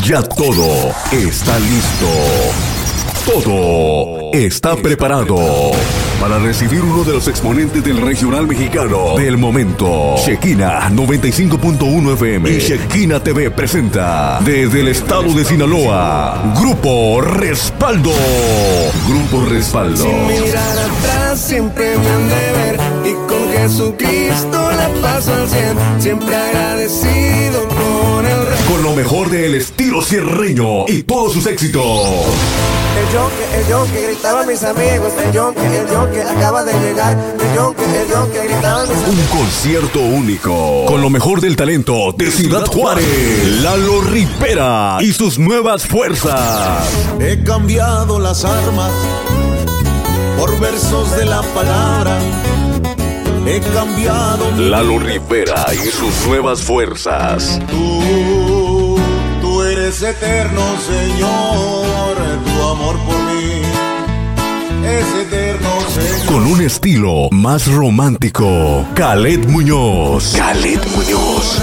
Ya todo está listo. Todo está preparado para recibir uno de los exponentes del regional mexicano del momento. Shekina 95.1 FM y Shekina TV presenta desde el estado de Sinaloa, Grupo Respaldo. Grupo Respaldo. Sin mirar atrás siempre me han de ver y con Jesucristo la paso al 100. Siempre agradecido con el rey. Con lo mejor del estilo sierreño y todos sus éxitos. El yo que gritaban mis amigos, el yo que acaba de llegar, el yo que gritaban mis amigos. Un concierto único con lo mejor del talento de Ciudad Juárez, Lalo Rivera y sus nuevas fuerzas. He cambiado las armas por versos de la palabra. He cambiado Lalo Rivera y sus nuevas fuerzas. Tú eres eterno, Señor. Tu amor por mí es eterno, Señor. Con un estilo más romántico, Khaled Muñoz. Khaled Muñoz.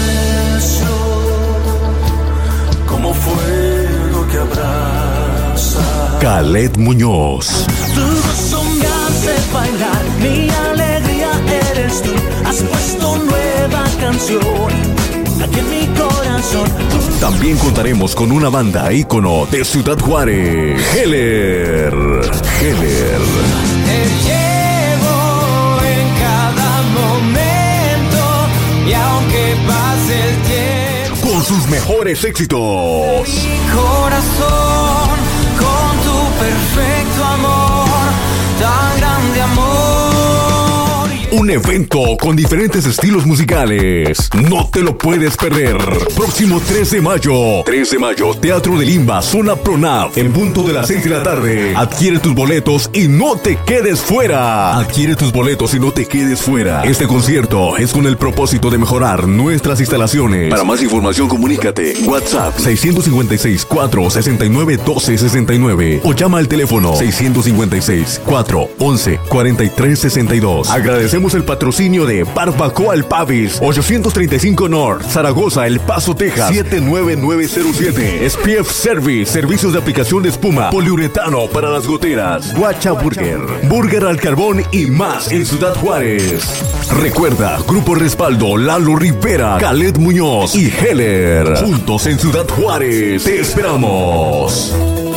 Como fuego que abraza. Khaled Muñoz. Tu gozo me hace bailar, mi alegría eres tú. Has puesto nueva canción aquí en mi corazón. También contaremos con una banda ícono de Ciudad Juárez, Heller. Te llevo en cada momento y aunque pase el tiempo, Con sus mejores éxitos. mi corazón con tu perfecto amor, tan grande amor. Un evento con diferentes estilos musicales. No te lo puedes perder. Próximo 3 de mayo. 3 de mayo, Teatro de Limba, Zona Pronav. En punto de las 6 de la tarde. Adquiere tus boletos y no te quedes fuera. Adquiere tus boletos y no te quedes fuera. Este concierto es con el propósito de mejorar nuestras instalaciones. Para más información, comunícate. WhatsApp 656-469-1269 o llama al teléfono 656-411-4362. Agradecemos el patrocinio de Barbacoa El Pavis, 835 North, Zaragoza, El Paso, Texas, 79907. SPF Service, servicios de aplicación de espuma, poliuretano para las goteras. Guacha Burger, burger al carbón y más en Ciudad Juárez. Recuerda, Grupo Respaldo, Lalo Rivera, Khaled Muñoz y Heller. Juntos en Ciudad Juárez. Te esperamos.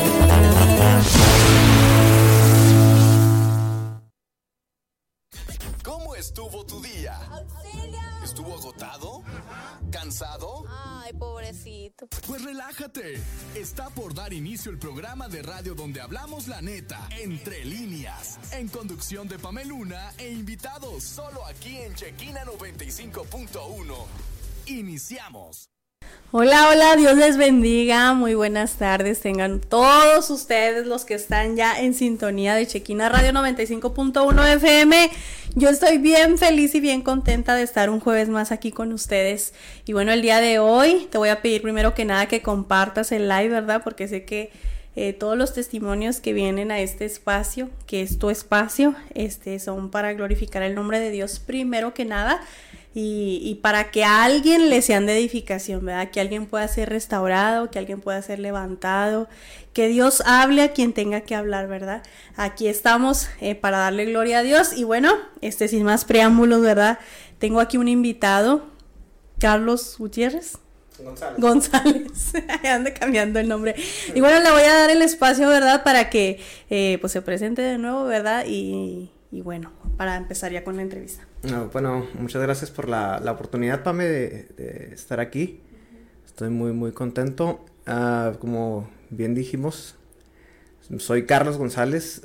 ¿Estuvo tu día? ¡Auxilio! ¿Estuvo agotado? ¿Cansado? Ay, pobrecito. Pues relájate. Está por dar inicio el programa de radio donde hablamos la neta, entre líneas, en conducción de Pameluna e invitados, solo aquí en Shekina 95.1. Iniciamos. Hola, hola, Dios les bendiga, muy buenas tardes, tengan todos ustedes los que están ya en sintonía de Shekina Radio 95.1 FM. Yo estoy bien feliz y bien contenta de estar un jueves más aquí con ustedes. Y bueno, el día de hoy te voy a pedir primero que nada que compartas el live, ¿verdad? Porque sé que todos los testimonios que vienen a este espacio, que es tu espacio, son para glorificar el nombre de Dios primero que nada. Y para que a alguien le sean de edificación, ¿verdad? Que alguien pueda ser restaurado, que alguien pueda ser levantado, que Dios hable a quien tenga que hablar, ¿verdad? Aquí estamos para darle gloria a Dios. Y bueno, sin más preámbulos, ¿verdad? Tengo aquí un invitado, Carlos Gutiérrez. González. Anda cambiando el nombre. Y bueno, le voy a dar el espacio, ¿verdad? Para que pues se presente de nuevo, ¿verdad? Y bueno, para empezar ya con la entrevista. Bueno, muchas gracias por la oportunidad, Pame, de estar aquí. Estoy muy, muy contento. Como bien dijimos, soy Carlos González.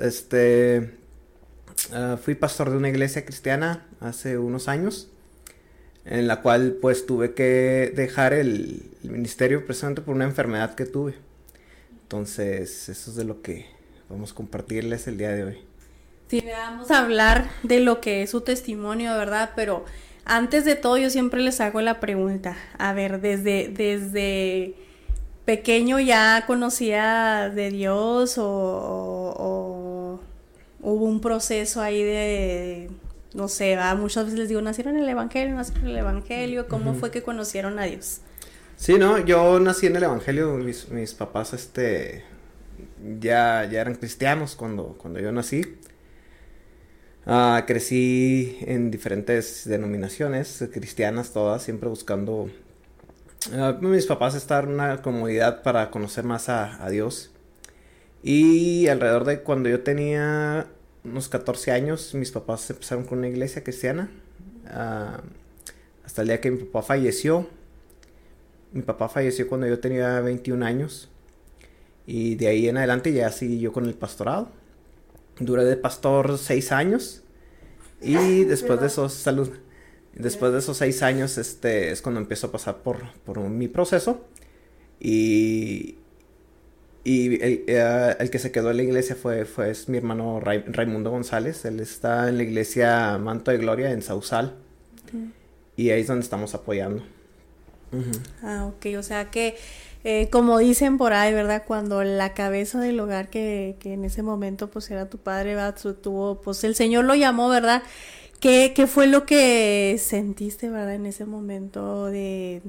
Fui pastor de una iglesia cristiana hace unos años, en la cual pues tuve que dejar el ministerio precisamente por una enfermedad que tuve. Entonces, eso es de lo que vamos a compartirles el día de hoy. Sí, vamos a hablar de lo que es su testimonio, ¿verdad? Pero antes de todo yo siempre les hago la pregunta. A ver, desde pequeño ya conocía de Dios o hubo un proceso ahí de no sé, muchas veces les digo, nacieron en el Evangelio, ¿cómo fue que conocieron a Dios? Sí, no, yo nací en el evangelio, mis papás, ya eran cristianos cuando yo nací. Crecí en diferentes denominaciones cristianas, todas, siempre buscando, mis papás estar en una comunidad para conocer más a Dios. Y alrededor de cuando yo tenía unos 14 años, mis papás empezaron con una iglesia cristiana, hasta el día que mi papá falleció. Mi papá falleció cuando yo tenía 21 años. Y de ahí en adelante ya seguí yo con el pastorado. Duré de pastor 6 años. Y después de esos, después de esos 6 años, es cuando empiezo a pasar por mi proceso. Y el que se quedó en la iglesia es mi hermano Raimundo González. Él está en la iglesia Manto de Gloria en Sausal. Y ahí es donde estamos apoyando. Ok, o sea que como dicen por ahí, ¿verdad? Cuando la cabeza del hogar que en ese momento pues era tu padre, ¿verdad? Pues el Señor lo llamó, ¿verdad? ¿Qué fue lo que sentiste, ¿verdad? En ese momento de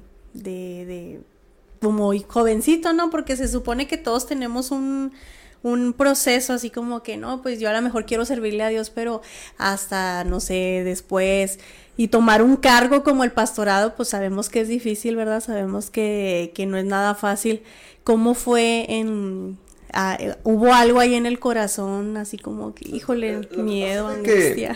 como jovencito, ¿no? Porque se supone que todos tenemos un proceso así como que, no, pues yo a lo mejor quiero servirle a Dios, pero hasta, no sé, después, y tomar un cargo como el pastorado, pues sabemos que es difícil, ¿verdad? Sabemos que no es nada fácil. ¿Cómo fue hubo algo ahí en el corazón, así como que, híjole, miedo, angustia?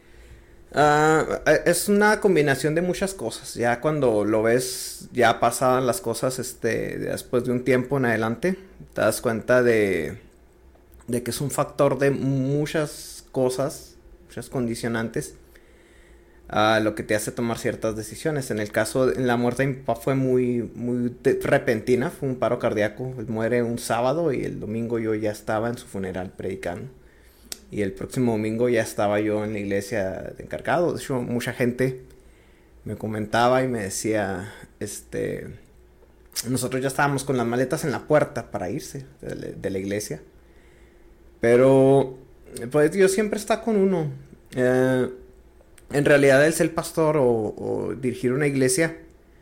Es una combinación de muchas cosas. Ya cuando lo ves, ya pasadas las cosas, después de un tiempo en adelante, te das cuenta de que es un factor de muchas cosas, muchas condicionantes, lo que te hace tomar ciertas decisiones. En el caso, en la muerte de mi papá fue muy repentina, fue un paro cardíaco. Él muere un sábado y el domingo yo ya estaba en su funeral predicando. Y el próximo domingo ya estaba yo en la iglesia de encargado. De hecho, mucha gente me comentaba y me decía, nosotros ya estábamos con las maletas en la puerta para irse de la iglesia. Pero, pues Dios siempre está con uno. En realidad el ser pastor o dirigir una iglesia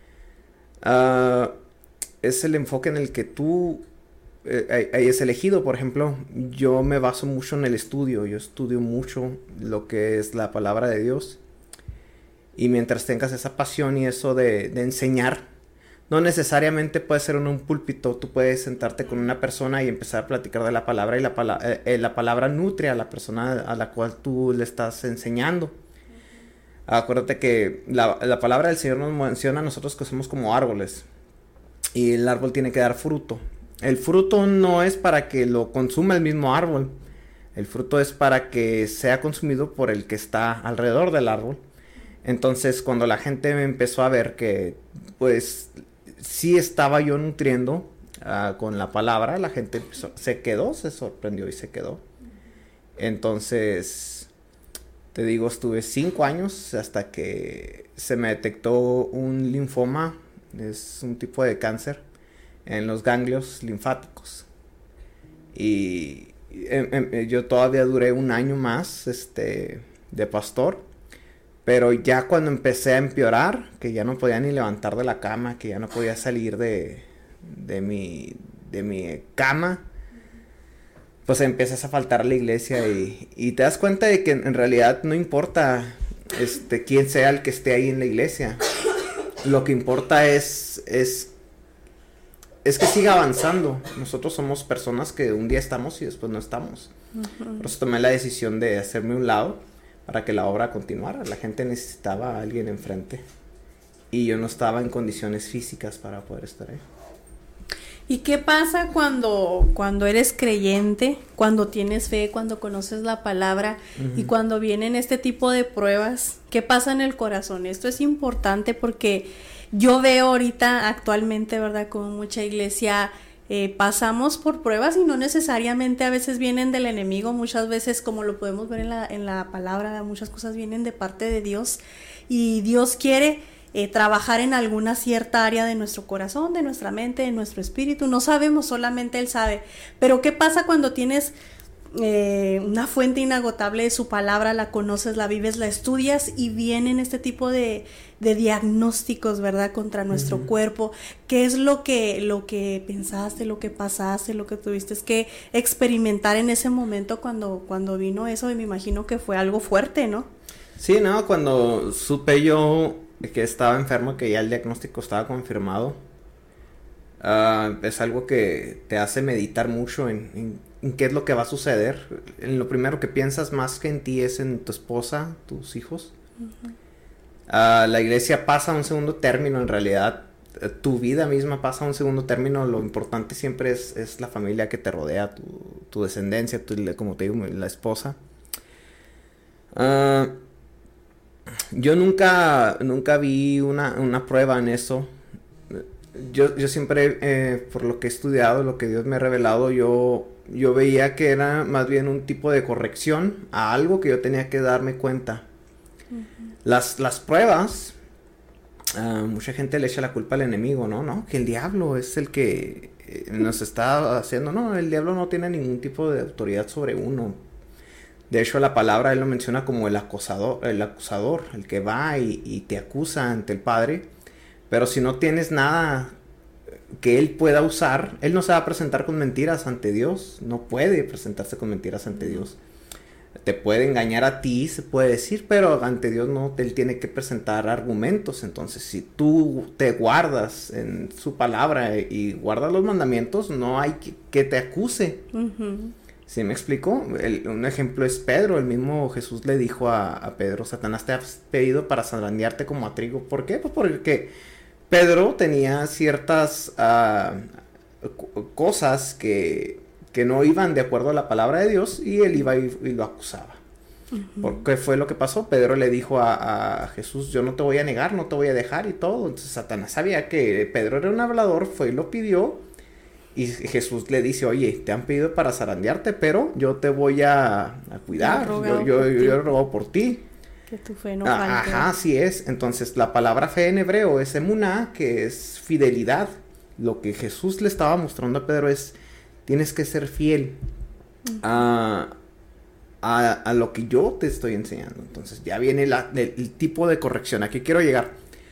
es el enfoque en el que tú es elegido. Por ejemplo, yo me baso mucho en el estudio. Yo estudio mucho lo que es la palabra de Dios. Y mientras tengas esa pasión y eso de enseñar, no necesariamente puede ser en un púlpito. Tú puedes sentarte con una persona y empezar a platicar de la palabra. Y la palabra nutre a la persona a la cual tú le estás enseñando. Acuérdate que la palabra del Señor nos menciona a nosotros que somos como árboles. Y el árbol tiene que dar fruto. El fruto no es para que lo consuma el mismo árbol. El fruto es para que sea consumido por el que está alrededor del árbol. Entonces, cuando la gente me empezó a ver que, pues, sí estaba yo nutriendo con la palabra, la gente se sorprendió y se quedó. Entonces, te digo, estuve 5 años hasta que se me detectó un linfoma. Es un tipo de cáncer en los ganglios linfáticos. Y yo todavía duré 1 año más de pastor. Pero ya cuando empecé a empeorar, que ya no podía ni levantar de la cama, que ya no podía salir de mi cama, pues empiezas a faltar a la iglesia y te das cuenta de que en realidad no importa quién sea el que esté ahí en la iglesia. Lo que importa es que siga avanzando. Nosotros somos personas que un día estamos y después no estamos. Por eso tomé la decisión de hacerme a un lado para que la obra continuara. La gente necesitaba a alguien enfrente y yo no estaba en condiciones físicas para poder estar ahí. ¿Y qué pasa cuando eres creyente, cuando tienes fe, cuando conoces la palabra y cuando vienen este tipo de pruebas? ¿Qué pasa en el corazón? Esto es importante porque yo veo ahorita actualmente, ¿verdad? Como mucha iglesia pasamos por pruebas y no necesariamente a veces vienen del enemigo. Muchas veces, como lo podemos ver en la palabra, muchas cosas vienen de parte de Dios y Dios quiere trabajar en alguna cierta área de nuestro corazón, de nuestra mente, de nuestro espíritu. No sabemos, solamente Él sabe. Pero ¿qué pasa cuando tienes una fuente inagotable de su palabra, la conoces, la vives, la estudias y vienen este tipo de diagnósticos, ¿verdad? Contra nuestro cuerpo. ¿Qué es lo que pensaste, lo que pasaste, lo que tuviste que experimentar en ese momento cuando vino eso? Y me imagino que fue algo fuerte, ¿no? Sí, no, cuando supe yo que estaba enfermo, que ya el diagnóstico estaba confirmado, es algo que te hace meditar mucho en qué es lo que va a suceder. En lo primero que piensas más que en ti es en tu esposa, tus hijos. La iglesia pasa a un segundo término, en realidad. Tu vida misma pasa a un segundo término. Lo importante siempre es la familia que te rodea, tu descendencia, como te digo, la esposa. Yo nunca vi una prueba en eso. Yo siempre, por lo que he estudiado, lo que Dios me ha revelado, yo veía que era más bien un tipo de corrección a algo que yo tenía que darme cuenta. Las pruebas, mucha gente le echa la culpa al enemigo, ¿no? Que el diablo es el que nos está haciendo. No, el diablo no tiene ningún tipo de autoridad sobre uno. De hecho, la palabra él lo menciona como el acusador, el que va y te acusa ante el Padre. Pero si no tienes nada que él pueda usar, él no se va a presentar con mentiras ante Dios. No puede presentarse con mentiras ante Dios. Te puede engañar a ti, se puede decir, pero ante Dios no, él tiene que presentar argumentos. Entonces, si tú te guardas en su palabra y guardas los mandamientos, no hay que te acuse. ¿Sí me explico? Un ejemplo es Pedro. El mismo Jesús le dijo a Pedro: Satanás te ha pedido para zarandearte como a trigo. ¿Por qué? Pues porque Pedro tenía ciertas cosas que no iban de acuerdo a la palabra de Dios, y él iba y lo acusaba. ¿Por qué fue lo que pasó? Pedro le dijo a Jesús: yo no te voy a negar, no te voy a dejar, y todo. Entonces Satanás sabía que Pedro era un hablador, fue y lo pidió, y Jesús le dice: oye, te han pedido para zarandearte, pero yo te voy a cuidar, yo he rogado por ti. Que tu fe no falte. Ajá, así es. Entonces, la palabra fe en hebreo es emuná, que es fidelidad. Lo que Jesús le estaba mostrando a Pedro es: tienes que ser fiel a lo que yo te estoy enseñando. Entonces, ya viene el tipo de corrección. ¿A qué quiero llegar?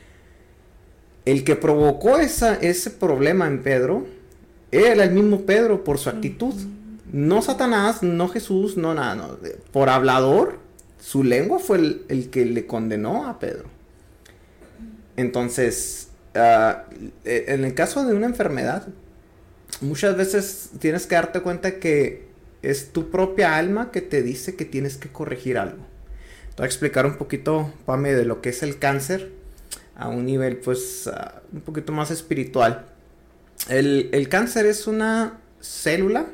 El que provocó ese problema en Pedro era el mismo Pedro por su actitud. No Satanás, no Jesús, no nada. No. Por hablador, su lengua fue el que le condenó a Pedro. Entonces, en el caso de una enfermedad, muchas veces tienes que darte cuenta que es tu propia alma que te dice que tienes que corregir algo. Te voy a explicar un poquito, Pame, de lo que es el cáncer a un nivel, pues, un poquito más espiritual. El cáncer es una célula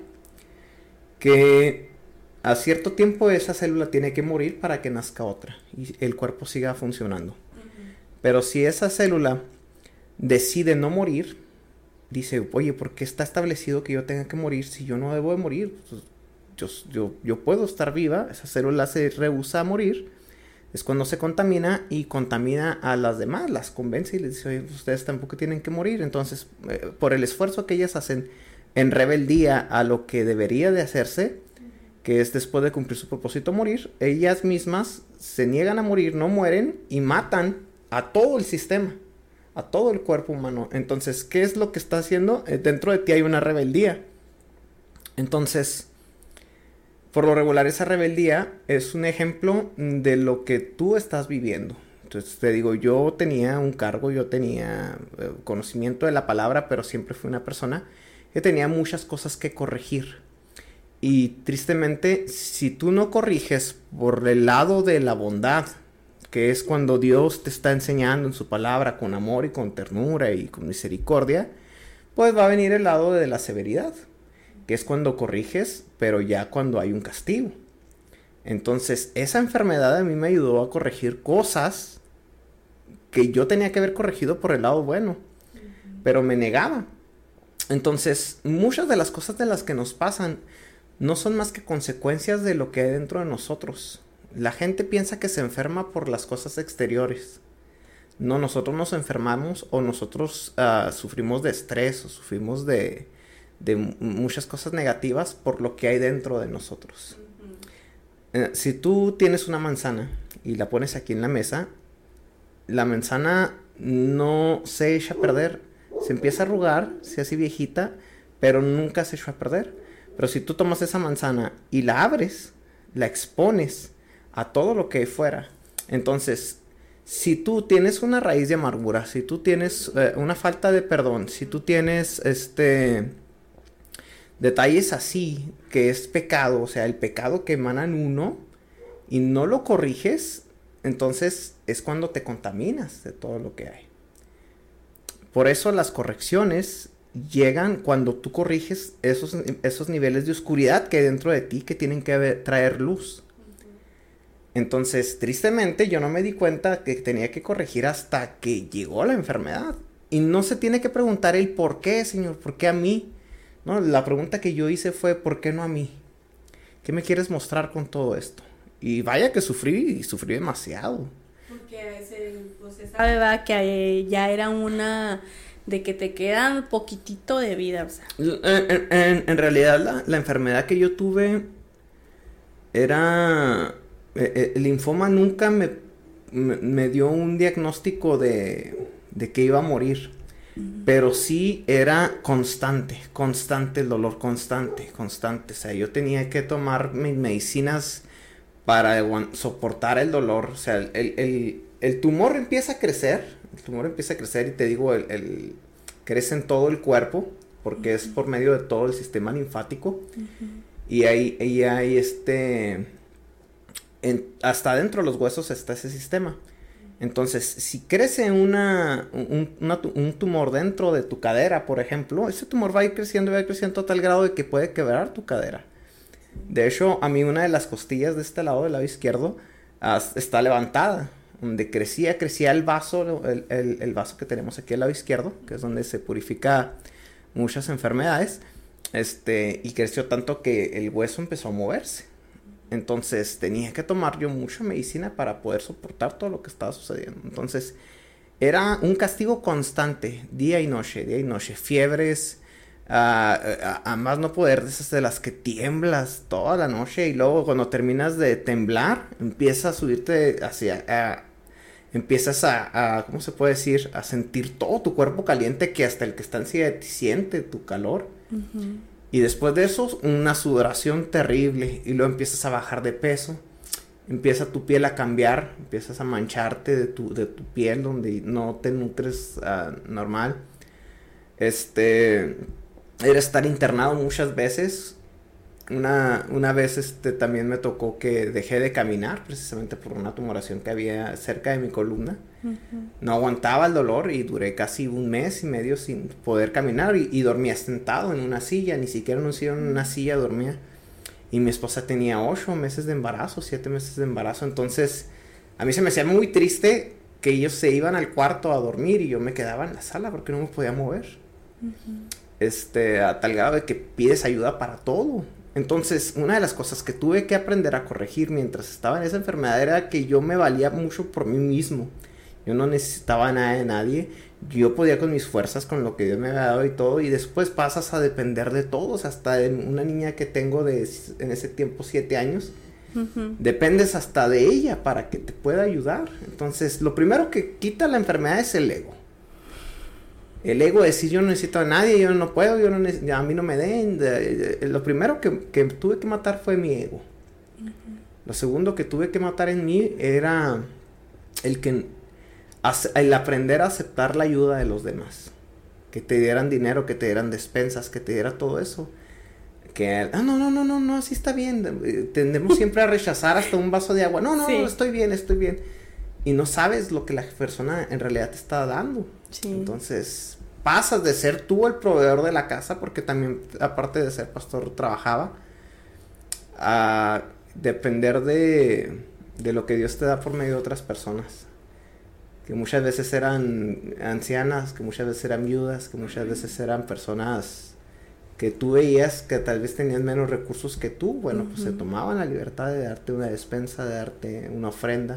que a cierto tiempo esa célula tiene que morir para que nazca otra y el cuerpo siga funcionando. Pero si esa célula decide no morir, dice: oye, ¿por qué está establecido que yo tenga que morir si yo no debo de morir? Pues, yo puedo estar viva. Esa célula se rehúsa a morir. Es cuando se contamina y contamina a las demás, las convence y les dice: oye, ustedes tampoco tienen que morir. Entonces, por el esfuerzo que ellas hacen en rebeldía a lo que debería de hacerse, que es después de cumplir su propósito morir, ellas mismas se niegan a morir, no mueren y matan a todo el sistema, a todo el cuerpo humano. Entonces, ¿qué es lo que está haciendo? Dentro de ti hay una rebeldía. Entonces, por lo regular, esa rebeldía es un ejemplo de lo que tú estás viviendo. Entonces, te digo, yo tenía un cargo, yo tenía conocimiento de la palabra, pero siempre fui una persona que tenía muchas cosas que corregir. Y tristemente, si tú no corriges por el lado de la bondad, que es cuando Dios te está enseñando en su palabra con amor y con ternura y con misericordia, pues va a venir el lado de la severidad, que es cuando corriges, pero ya cuando hay un castigo. Entonces, esa enfermedad a mí me ayudó a corregir cosas que yo tenía que haber corregido por el lado bueno, pero me negaba. Entonces, muchas de las cosas de las que nos pasan no son más que consecuencias de lo que hay dentro de nosotros. La gente piensa que se enferma por las cosas exteriores. No, nosotros nos enfermamos o nosotros sufrimos de estrés o sufrimos de de muchas cosas negativas por lo que hay dentro de nosotros. Si tú tienes una manzana y la pones aquí en la mesa, la manzana no se echa a perder, se empieza a arrugar, se hace viejita, pero nunca se echó a perder. Pero si tú tomas esa manzana y la abres, la expones a todo lo que hay fuera, entonces, si tú tienes una raíz de amargura, si tú tienes una falta de perdón, si tú tienes detalles así, que es pecado, o sea, el pecado que emana en uno, y no lo corriges, entonces es cuando te contaminas de todo lo que hay. Por eso las correcciones llegan cuando tú corriges esos niveles de oscuridad que hay dentro de ti que tienen que traer luz. Entonces, tristemente, yo no me di cuenta que tenía que corregir hasta que llegó la enfermedad. Y no se tiene que preguntar el por qué, Señor, ¿por qué a mí? No, la pregunta que yo hice fue, ¿por qué no a mí? ¿Qué me quieres mostrar con todo esto? Y vaya que sufrí demasiado. Porque se sabe, ¿verdad? Que ya era una de que te quedan poquitito de vida, o sea. En realidad, la enfermedad que yo tuve era... el linfoma nunca me dio un diagnóstico de que iba a morir. Pero sí era constante el dolor, constante. O sea, yo tenía que tomar mis medicinas para soportar el dolor. O sea, el tumor empieza a crecer. Y te digo, crece en todo el cuerpo, porque es por medio de todo el sistema linfático. Y ahí hay hasta dentro de los huesos está ese sistema. Entonces, si crece un tumor dentro de tu cadera, por ejemplo, ese tumor va a ir creciendo a tal grado de que puede quebrar tu cadera. De hecho, a mí una de las costillas de este lado, del lado izquierdo, está levantada. Donde crecía el vaso, el vaso que tenemos aquí al lado izquierdo, que es donde se purifica muchas enfermedades, y creció tanto que el hueso empezó a moverse. Entonces tenía que tomar yo mucha medicina para poder soportar todo lo que estaba sucediendo. Entonces era un castigo constante, día y noche, fiebres, a más no poder, de esas de las que tiemblas toda la noche, y luego cuando terminas de temblar, empiezas a subirte empiezas a ¿cómo se puede decir? A sentir todo tu cuerpo caliente, que hasta el que está en silla de ti siente tu calor. Y después de eso, una sudoración terrible. Y luego empiezas a bajar de peso. Empieza tu piel a cambiar. Empiezas a mancharte de tu piel donde no te nutres normal. Era estar internado muchas veces. Una vez también me tocó que dejé de caminar, precisamente por una tumoración que había cerca de mi columna. No aguantaba el dolor y duré casi 1 mes y medio sin poder caminar, y dormía sentado en una silla, ni siquiera en una silla dormía. Y mi esposa tenía 8 meses de embarazo, 7 meses de embarazo. Entonces a mí se me hacía muy triste que ellos se iban al cuarto a dormir y yo me quedaba en la sala porque no me podía mover. A tal grado de que pides ayuda para todo. Entonces, una de las cosas que tuve que aprender a corregir mientras estaba en esa enfermedad era que yo me valía mucho por mí mismo. Yo no necesitaba nada de nadie. Yo podía con mis fuerzas, con lo que Dios me había dado y todo. Y después pasas a depender de todos. Hasta de una niña que tengo en ese tiempo 7 años. Dependes hasta de ella para que te pueda ayudar. Entonces, lo primero que quita la enfermedad es el ego. El ego de decir yo no necesito a nadie, yo no puedo, a mí no me den. Lo primero que tuve que matar fue mi ego. Lo segundo que tuve que matar en mí era el aprender a aceptar la ayuda de los demás. Que te dieran dinero, que te dieran despensas, que te diera todo eso. No, así está bien. Tendemos siempre a rechazar hasta un vaso de agua. No, estoy bien. Y no sabes lo que la persona en realidad te está dando. Sí. Entonces, pasas de ser tú el proveedor de la casa, porque también, aparte de ser pastor, trabajaba, a depender de lo que Dios te da por medio de otras personas. Que muchas veces eran ancianas, que muchas veces eran viudas, que muchas veces eran personas que tú veías que tal vez tenían menos recursos que tú. Bueno, pues se tomaban la libertad de darte una despensa, de darte una ofrenda.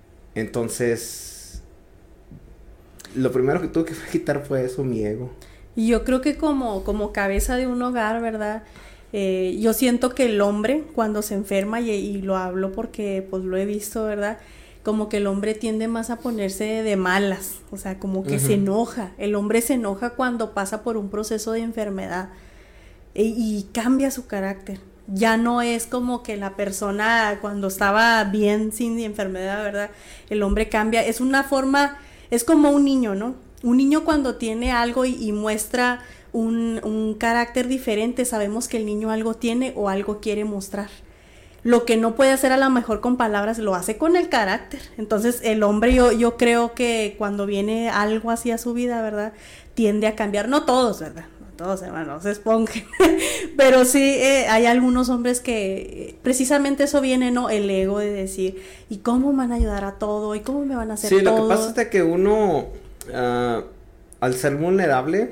Entonces, lo primero que tuve que quitar fue eso, mi ego. Y yo creo que como cabeza de un hogar, ¿verdad? Yo siento que el hombre cuando se enferma, y lo hablo porque pues lo he visto, ¿verdad? Como que el hombre tiende más a ponerse de malas, o sea, como que se enoja. El hombre se enoja cuando pasa por un proceso de enfermedad y cambia su carácter. Ya no es como que la persona cuando estaba bien sin enfermedad, ¿verdad? El hombre cambia, es una forma, es como un niño, ¿no? Un niño cuando tiene algo y muestra un carácter diferente, sabemos que el niño algo tiene o algo quiere mostrar. Lo que no puede hacer a lo mejor con palabras, lo hace con el carácter. Entonces el hombre, yo creo que cuando viene algo así a su vida, ¿verdad? Tiende a cambiar, no todos, ¿verdad? No todos, hermanos, se esponjen. Pero sí hay algunos hombres que precisamente eso viene, ¿no? El ego de decir, ¿y cómo me van a ayudar a todo? ¿Y cómo me van a hacer todo? Sí, lo que pasa es de que uno, al ser vulnerable,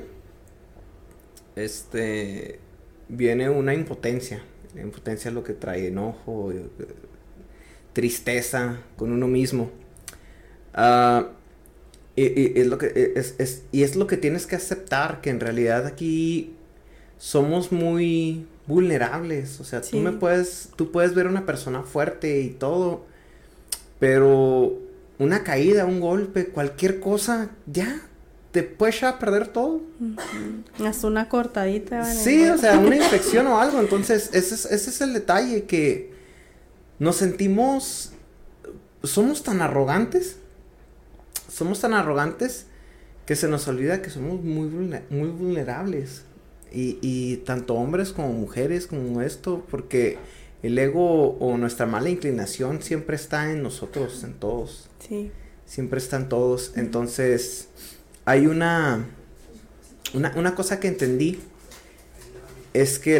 viene una impotencia. La impotencia es lo que trae enojo, tristeza con uno mismo. Y es lo que tienes que aceptar, que en realidad aquí somos muy vulnerables. O sea, sí. tú puedes ver una persona fuerte y todo, pero una caída, un golpe, cualquier cosa, ya te puedes echar a perder todo. Hasta una cortadita. ¿Vale? Sí, o sea, una infección o algo. Entonces, ese es el detalle, que nos sentimos, somos tan arrogantes que se nos olvida que somos muy vulnerables. Y tanto hombres como mujeres, como esto, porque el ego o nuestra mala inclinación siempre está en nosotros, en todos. Sí. Siempre están todos. Entonces, hay una cosa que entendí, es que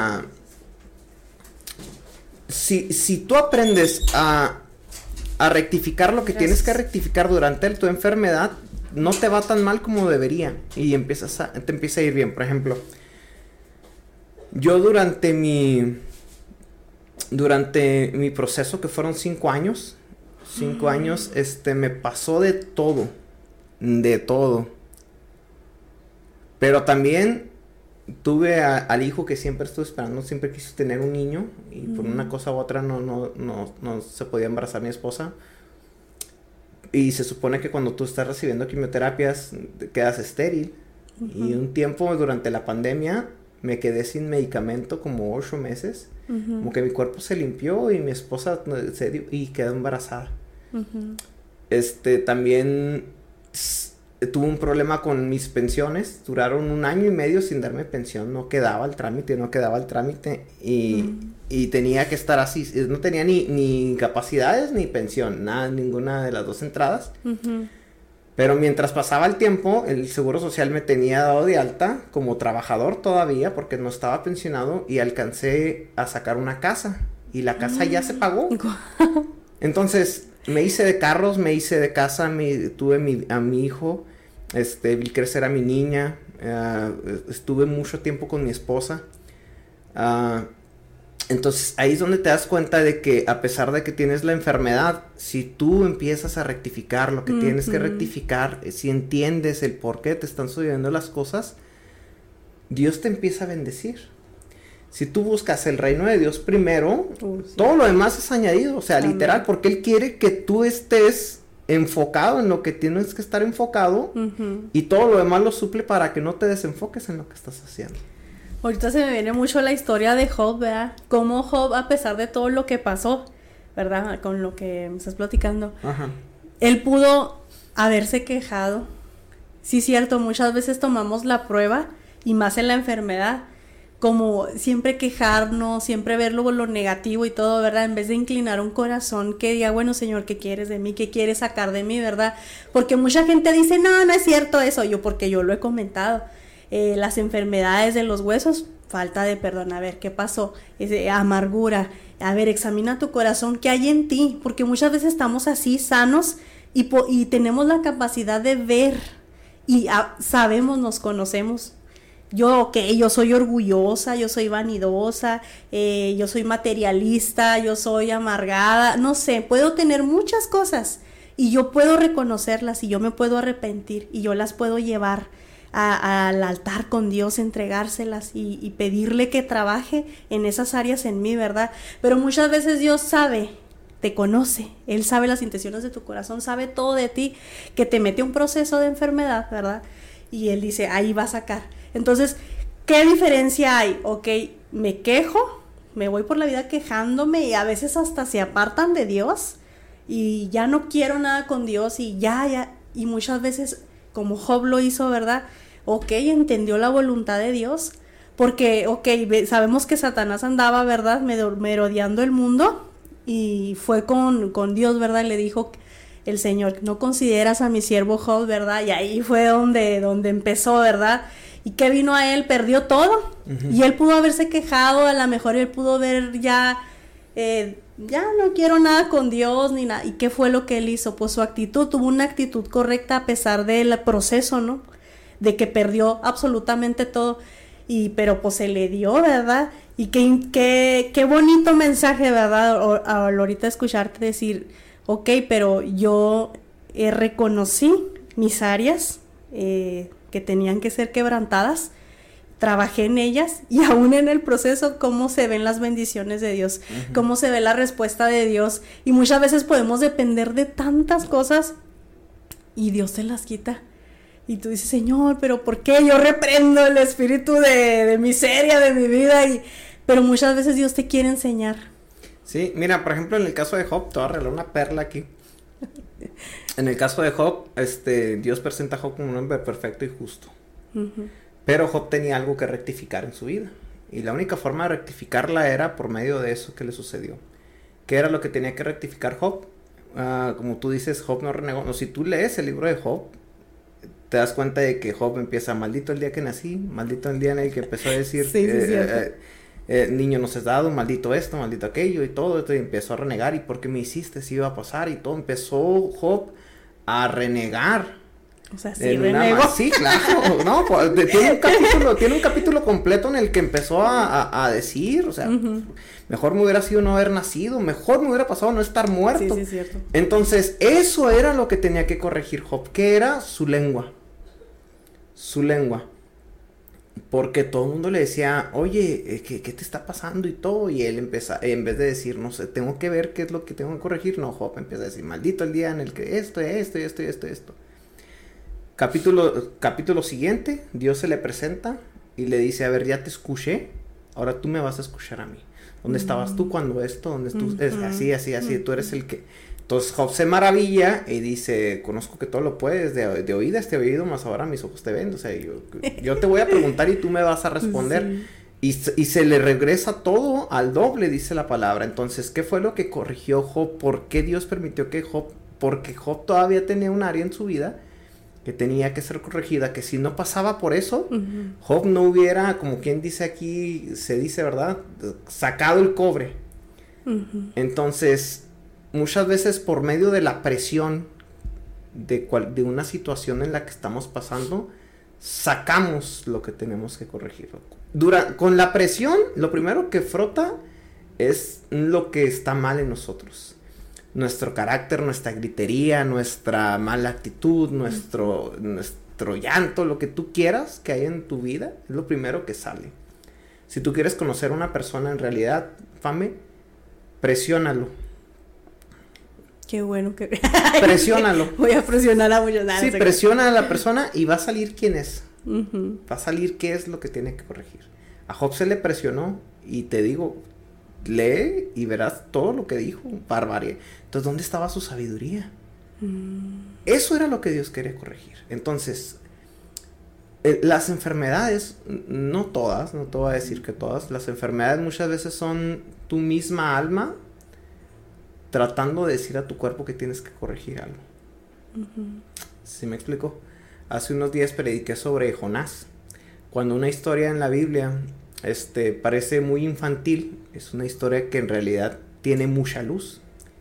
si tú aprendes a rectificar lo que tienes que rectificar durante tu enfermedad, no te va tan mal como debería, y te empieza a ir bien. Por ejemplo, yo durante mi proceso, que fueron 5 años, me pasó de todo, pero también tuve al hijo que siempre estuve esperando, siempre quise tener un niño, y por una cosa u otra no se podía embarazar mi esposa. Y se supone que cuando tú estás recibiendo quimioterapias quedas estéril. Y un tiempo durante la pandemia me quedé sin medicamento como 8 meses. Como que mi cuerpo se limpió y mi esposa y quedó embarazada. También tuve un problema con mis pensiones. Duraron 1 año y medio sin darme pensión. No quedaba el trámite. Y tenía que estar así. No tenía ni incapacidades ni pensión. Ninguna de las dos entradas. Pero mientras pasaba el tiempo, el Seguro Social me tenía dado de alta como trabajador todavía, porque no estaba pensionado, y alcancé a sacar una casa. Y la casa ya se pagó. Entonces, me hice de carros, me hice de casa, tuve a mi hijo, vi crecer a mi niña, estuve mucho tiempo con mi esposa. Entonces, ahí es donde te das cuenta de que, a pesar de que tienes la enfermedad, si tú empiezas a rectificar lo que tienes que rectificar, si entiendes el por qué te están sucediendo las cosas, Dios te empieza a bendecir. Si tú buscas el reino de Dios primero, todo lo demás es añadido, o sea, literal, porque Él quiere que tú estés enfocado en lo que tienes que estar enfocado, y todo lo demás lo suple para que no te desenfoques en lo que estás haciendo. Ahorita se me viene mucho la historia de Job, ¿verdad? Cómo Job, a pesar de todo lo que pasó, ¿verdad? Con lo que me estás platicando. Él pudo haberse quejado. Sí, cierto, muchas veces tomamos la prueba, y más en la enfermedad, como siempre quejarnos, siempre ver lo negativo y todo, ¿verdad? En vez de inclinar un corazón que diga, bueno, Señor, ¿qué quieres de mí? ¿Qué quieres sacar de mí, verdad? Porque mucha gente dice, no es cierto eso. Porque yo lo he comentado. Las enfermedades de los huesos, falta de perdón. A ver, ¿qué pasó? Amargura. A ver, examina tu corazón, ¿qué hay en ti? Porque muchas veces estamos así, sanos, y tenemos la capacidad de ver, y sabemos, nos conocemos. Yo soy orgullosa, yo soy vanidosa, yo soy materialista, yo soy amargada, no sé, puedo tener muchas cosas, y yo puedo reconocerlas, y yo me puedo arrepentir, y yo las puedo llevar al altar con Dios, entregárselas y pedirle que trabaje en esas áreas en mí, ¿verdad? Pero muchas veces Dios sabe, te conoce, Él sabe las intenciones de tu corazón, sabe todo de ti, que te mete un proceso de enfermedad, ¿verdad? Y Él dice, ahí va a sacar. Entonces, ¿qué diferencia hay? Ok, me quejo, me voy por la vida quejándome y a veces hasta se apartan de Dios y ya no quiero nada con Dios y y muchas veces, como Job lo hizo, ¿verdad? Ok, entendió la voluntad de Dios, porque, ok, sabemos que Satanás andaba, ¿verdad? Merodeando el mundo, y fue con Dios, ¿verdad? Y le dijo el Señor, ¿no consideras a mi siervo Job, verdad? Y ahí fue donde empezó, ¿verdad? Y que vino a él, perdió todo, y él pudo haberse quejado, a lo mejor él pudo ver ya no quiero nada con Dios, ni nada. ¿Y qué fue lo que él hizo? Pues su actitud, tuvo una actitud correcta a pesar del proceso, ¿no? De que perdió absolutamente todo, pero pues se le dio, ¿verdad? Y qué bonito mensaje, ¿verdad? Ahorita escucharte decir, ok, pero yo reconocí mis áreas que tenían que ser quebrantadas, trabajé en ellas, y aún en el proceso cómo se ven las bendiciones de Dios, cómo se ve la respuesta de Dios, y muchas veces podemos depender de tantas cosas y Dios te las quita. Y tú dices, Señor, ¿pero por qué? Yo reprendo el espíritu de miseria de mi vida, pero muchas veces Dios te quiere enseñar. Sí, mira, por ejemplo, en el caso de Job, te voy a regalar una perla aquí. En el caso de Job, Dios presenta a Job como un hombre perfecto y justo. Pero Job tenía algo que rectificar en su vida. Y la única forma de rectificarla era por medio de eso que le sucedió. ¿Qué era lo que tenía que rectificar Job? Como tú dices, Job no renegó. No, si tú lees el libro de Job, te das cuenta de que Job empieza, maldito el día que nací, maldito el día en el que empezó a decir, niño nos has dado, maldito esto, maldito aquello y todo, y empezó a renegar, y por qué me hiciste, si iba a pasar y todo, empezó Job a renegar. O sea, sí renegó. Sí, claro, no, pues, tiene un capítulo completo en el que empezó a decir, o sea, mejor me hubiera sido no haber nacido, mejor me hubiera pasado no estar muerto. Sí, cierto. Entonces, eso era lo que tenía que corregir Job, que era su lengua. Porque todo el mundo le decía, oye, ¿qué te está pasando? Y todo, y él empieza, en vez de decir, no sé, tengo que ver qué es lo que tengo que corregir, no, Job empieza a decir, maldito el día en el que esto. Capítulo siguiente, Dios se le presenta y le dice, a ver, ya te escuché, ahora tú me vas a escuchar a mí. ¿Dónde estabas tú cuando esto? ¿Dónde tú? Así, tú eres el que... Entonces Job se maravilla y dice, conozco que todo lo puedes, de oídas te he oído, mas ahora mis ojos te ven. O sea, yo te voy a preguntar y tú me vas a responder. Sí. Y se le regresa todo al doble, dice la palabra. Entonces, ¿qué fue lo que corrigió Job? ¿Por qué Dios permitió que Job? Porque Job todavía tenía un área en su vida que tenía que ser corregida, que si no pasaba por eso, Job no hubiera, como quien dice aquí, se dice, ¿verdad? Sacado el cobre. Entonces, muchas veces por medio de la presión de una situación en la que estamos pasando, sacamos lo que tenemos que corregir. Con la presión, lo primero que frota es lo que está mal en nosotros. Nuestro carácter, nuestra gritería, nuestra mala actitud, nuestro llanto, lo que tú quieras que hay en tu vida, es lo primero que sale. Si tú quieres conocer a una persona en realidad, Fame, presiónalo. Qué bueno que... Presiónalo. Voy a presionar a muchos. Sí, presiona a la persona y va a salir quién es. Va a salir qué es lo que tiene que corregir. A Job se le presionó y te digo, lee y verás todo lo que dijo, barbarie. Entonces, ¿dónde estaba su sabiduría? Eso era lo que Dios quería corregir. Entonces, las enfermedades, no todas, no te voy a decir que todas, las enfermedades muchas veces son tu misma alma tratando de decir a tu cuerpo que tienes que corregir algo. ¿Sí me explico? Hace unos días prediqué sobre Jonás. Cuando una historia en la Biblia parece muy infantil, es una historia que en realidad tiene mucha luz.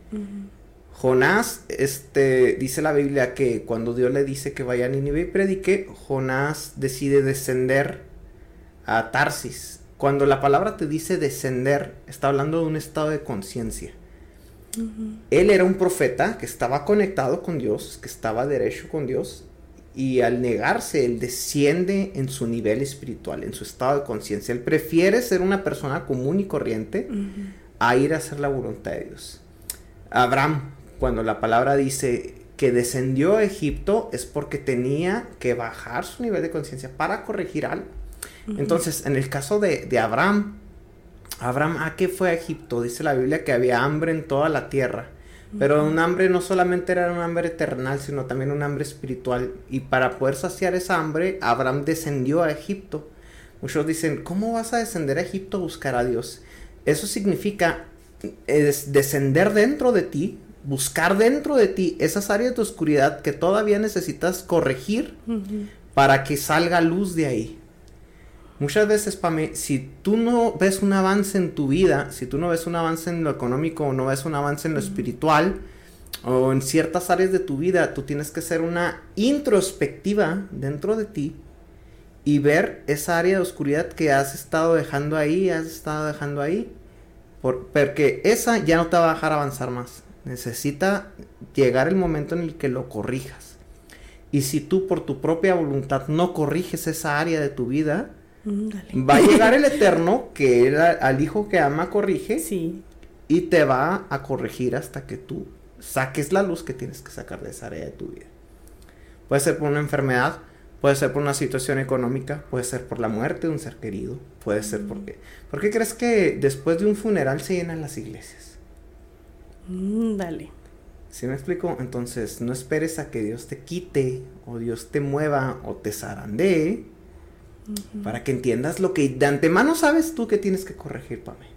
Jonás, dice la Biblia que cuando Dios le dice que vaya a Nínive y predique, Jonás decide descender a Tarsis. Cuando la palabra te dice descender, está hablando de un estado de conciencia. Él era un profeta que estaba conectado con Dios, que estaba derecho con Dios, y al negarse, él desciende en su nivel espiritual, en su estado de conciencia. Él prefiere ser una persona común y corriente a ir a hacer la voluntad de Dios. Abraham, cuando la palabra dice que descendió a Egipto, es porque tenía que bajar su nivel de conciencia para corregir algo. Entonces, en el caso de Abraham, ¿a qué fue a Egipto? Dice la Biblia que había hambre en toda la tierra. Pero un hambre no solamente era un hambre terrenal, sino también un hambre espiritual. Y para poder saciar esa hambre, Abraham descendió a Egipto. Muchos dicen, ¿cómo vas a descender a Egipto a buscar a Dios? Eso significa descender dentro de ti, buscar dentro de ti esas áreas de oscuridad que todavía necesitas corregir para que salga luz de ahí. Muchas veces, Pame, si tú no ves un avance en tu vida, si tú no ves un avance en lo económico o no ves un avance en lo espiritual o en ciertas áreas de tu vida, tú tienes que hacer una introspectiva dentro de ti y ver esa área de oscuridad que has estado dejando ahí, porque esa ya no te va a dejar avanzar más. Necesita llegar el momento en el que lo corrijas. Y si tú por tu propia voluntad no corriges esa área de tu vida, va a llegar el Eterno, que al hijo que ama corrige, y te va a corregir hasta que tú saques la luz que tienes que sacar de esa área de tu vida. Puede ser por una enfermedad, puede ser por una situación económica, puede ser por la muerte de un ser querido, puede ser porque... ¿Por qué crees que después de un funeral se llenan las iglesias? ¿Sí me explico? Entonces, no esperes a que Dios te quite, o Dios te mueva, o te zarandee, para que entiendas lo que de antemano sabes tú que tienes que corregir, Pame.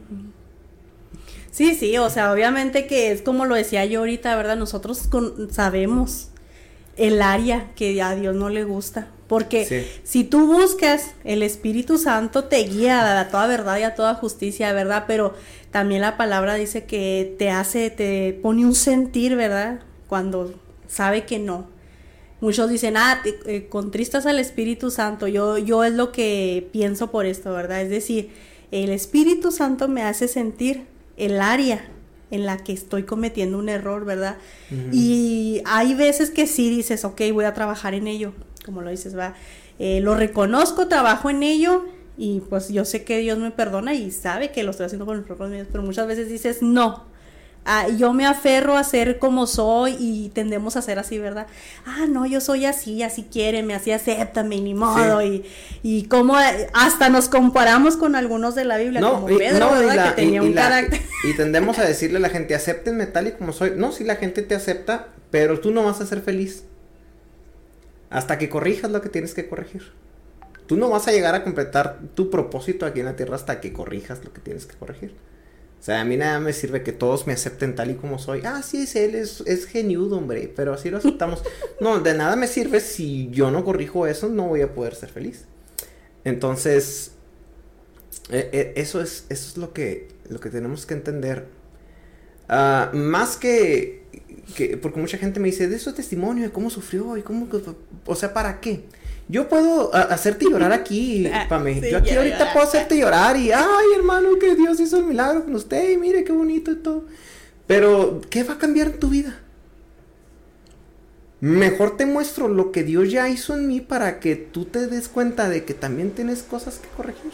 Sí, o sea, obviamente que es como lo decía yo ahorita, ¿verdad? Nosotros sabemos el área que a Dios no le gusta, porque si tú buscas, el Espíritu Santo te guía a toda verdad y a toda justicia, ¿verdad? Pero también la palabra dice que te pone un sentir, ¿verdad? Cuando sabe que no. Muchos dicen, contristas al Espíritu Santo. Yo es lo que pienso por esto, ¿verdad? Es decir, el Espíritu Santo me hace sentir el área en la que estoy cometiendo un error, ¿verdad? Y hay veces que sí dices, ok, voy a trabajar en ello, como lo dices, va. Lo reconozco, trabajo en ello, y pues yo sé que Dios me perdona y sabe que lo estoy haciendo con mis propios medios, pero muchas veces dices, no. Yo me aferro a ser como soy y tendemos a ser así, ¿verdad? No, yo soy así quiéreme, así acéptame, ni modo. Y como hasta nos comparamos con algunos de la Biblia, como Pedro, ¿verdad? Que tenía un carácter. Y tendemos a decirle a la gente, acéptenme tal y como soy. No, si la gente te acepta, pero tú no vas a ser feliz hasta que corrijas lo que tienes que corregir. Tú no vas a llegar a completar tu propósito aquí en la tierra hasta que corrijas lo que tienes que corregir. O sea, a mí nada me sirve que todos me acepten tal y como soy. Sí, él es geniudo, hombre, pero así lo aceptamos. No, de nada me sirve si yo no corrijo eso, no voy a poder ser feliz. Entonces, eso es lo que tenemos que entender. Más que porque mucha gente me dice, de su testimonio, de cómo sufrió y cómo, o sea, ¿para qué? Yo puedo hacerte llorar aquí, Pame. Yo aquí ahorita puedo hacerte llorar y, hermano, que Dios hizo el milagro con usted y mire qué bonito y todo. Pero, ¿qué va a cambiar en tu vida? Mejor te muestro lo que Dios ya hizo en mí para que tú te des cuenta de que también tienes cosas que corregir.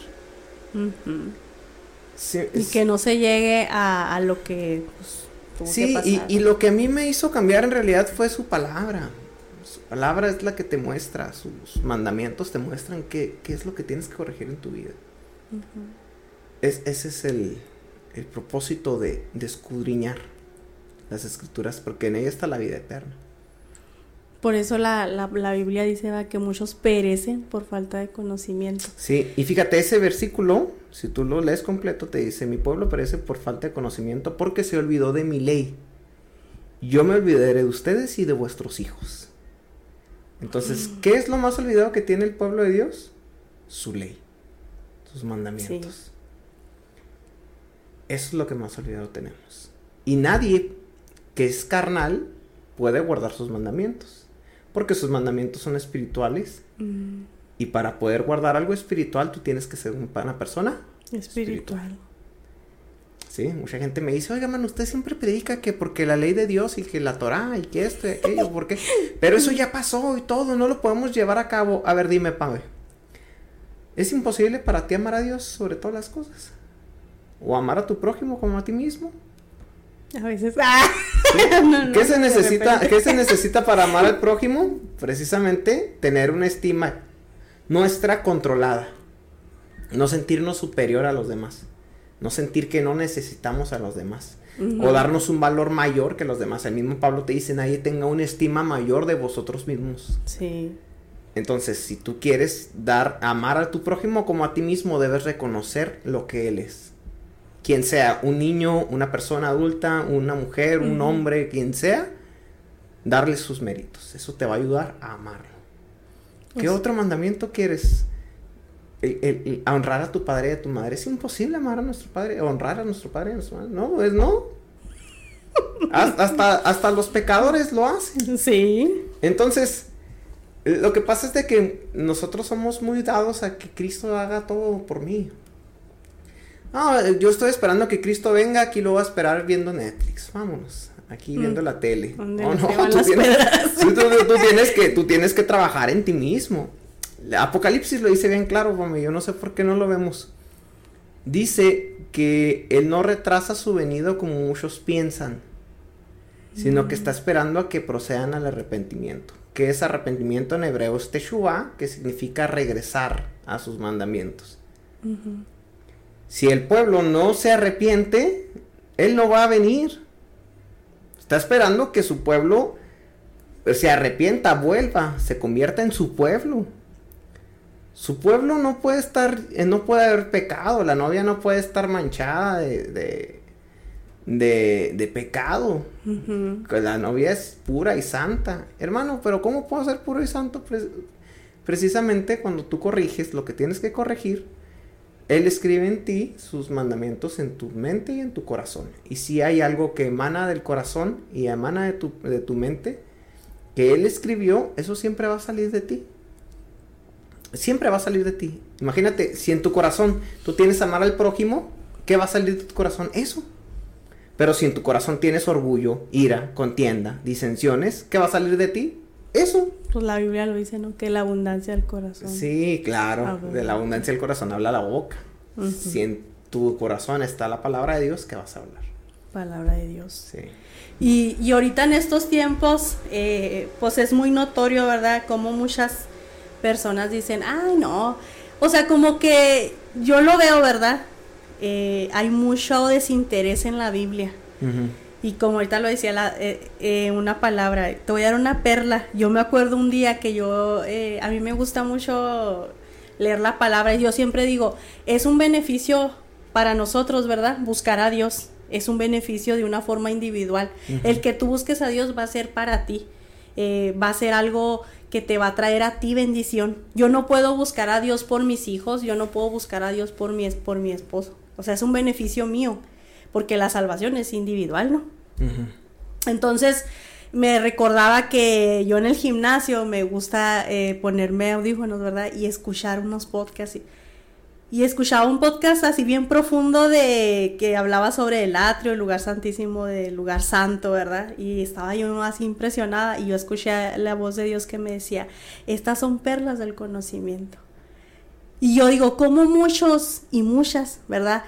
Sí, y que no se llegue a lo que tuvo que pasar. Y lo que a mí me hizo cambiar en realidad fue su palabra. Su palabra es la que te muestra, sus mandamientos te muestran qué es lo que tienes que corregir en tu vida. Ese es el propósito de escudriñar las escrituras, porque en ella está la vida eterna. Por eso la Biblia dice que muchos perecen por falta de conocimiento. Sí, y fíjate, ese versículo, si tú lo lees completo, te dice, mi pueblo perece por falta de conocimiento porque se olvidó de mi ley. Yo me olvidaré de ustedes y de vuestros hijos. Entonces, ¿qué es lo más olvidado que tiene el pueblo de Dios? Su ley, sus mandamientos. Sí. Eso es lo que más olvidado tenemos. Y nadie que es carnal puede guardar sus mandamientos, porque sus mandamientos son espirituales. Y para poder guardar algo espiritual, tú tienes que ser una persona espiritual. Sí, mucha gente me dice, oiga, man, usted siempre predica que porque la ley de Dios y que la Torá y que esto y aquello, ¿por qué? Pero eso ya pasó y todo, no lo podemos llevar a cabo. A ver, dime, Pame, ¿es imposible para ti amar a Dios sobre todas las cosas? ¿O amar a tu prójimo como a ti mismo? A veces. ¿Sí? No, ¿Qué se necesita para amar al prójimo? Precisamente tener una estima nuestra controlada. No sentirnos superior a los demás. No sentir que no necesitamos a los demás. O darnos un valor mayor que los demás. El mismo Pablo te dice, nadie tenga una estima mayor de vosotros mismos. Sí. Entonces, si tú quieres amar a tu prójimo como a ti mismo, debes reconocer lo que él es. Quien sea, un niño, una persona adulta, una mujer, un hombre, quien sea, darle sus méritos. Eso te va a ayudar a amarlo. ¿Qué otro mandamiento quieres? A honrar a tu padre y a tu madre. Es imposible amar a nuestro padre, honrar a nuestro padre y a nuestra madre. No, pues no. Hasta los pecadores lo hacen. Sí. Entonces, lo que pasa es de que nosotros somos muy dados a que Cristo haga todo por mí. No, yo estoy esperando que Cristo venga, aquí lo voy a esperar viendo Netflix. Vámonos, aquí viendo la tele. No, tú tienes que trabajar en ti mismo. Apocalipsis lo dice bien claro, mami, yo no sé por qué no lo vemos. Dice que Él no retrasa su venido como muchos piensan, sino que está esperando a que procedan al arrepentimiento. Que es arrepentimiento en hebreo es teshuvah, que significa regresar a sus mandamientos. Si el pueblo no se arrepiente, Él no va a venir. Está esperando que su pueblo se arrepienta, vuelva, se convierta en su pueblo. Su pueblo no puede haber pecado, la novia no puede estar manchada de pecado. La novia es pura y santa. Hermano, pero ¿cómo puedo ser puro y santo? Precisamente cuando tú corriges lo que tienes que corregir, Él escribe en ti sus mandamientos en tu mente y en tu corazón. Y si hay algo que emana del corazón y emana de tu mente, que Él escribió, eso siempre va a salir de ti. Siempre va a salir de ti. Imagínate, si en tu corazón tú tienes amar al prójimo, ¿qué va a salir de tu corazón? Eso. Pero si en tu corazón tienes orgullo, ira, contienda, disensiones, ¿qué va a salir de ti? Eso. Pues la Biblia lo dice, ¿no? Que la abundancia del corazón. Sí, claro. De la abundancia del corazón habla la boca. Si en tu corazón está la palabra de Dios, ¿qué vas a hablar? Palabra de Dios. Sí. Y ahorita en estos tiempos, pues es muy notorio, ¿verdad? Como muchas personas dicen, ay, no. O sea, como que yo lo veo, ¿verdad? Hay mucho desinterés en la Biblia. Y como ahorita lo decía una palabra, te voy a dar una perla. Yo me acuerdo un día que a mí me gusta mucho leer la palabra y yo siempre digo, es un beneficio para nosotros, ¿verdad? Buscar a Dios. Es un beneficio de una forma individual. El que tú busques a Dios va a ser para ti. Va a ser algo que te va a traer a ti bendición. Yo no puedo buscar a Dios por mis hijos, yo no puedo buscar a Dios por mi esposo. O sea, es un beneficio mío, porque la salvación es individual, ¿no? Entonces, me recordaba que yo en el gimnasio me gusta ponerme audífonos, ¿verdad? Y escuchar unos podcasts. Y escuchaba un podcast así bien profundo que hablaba sobre el atrio, el lugar santísimo, del lugar santo, ¿verdad? Y estaba yo así impresionada y yo escuché la voz de Dios que me decía, estas son perlas del conocimiento. Y yo digo, como muchos y muchas, ¿verdad?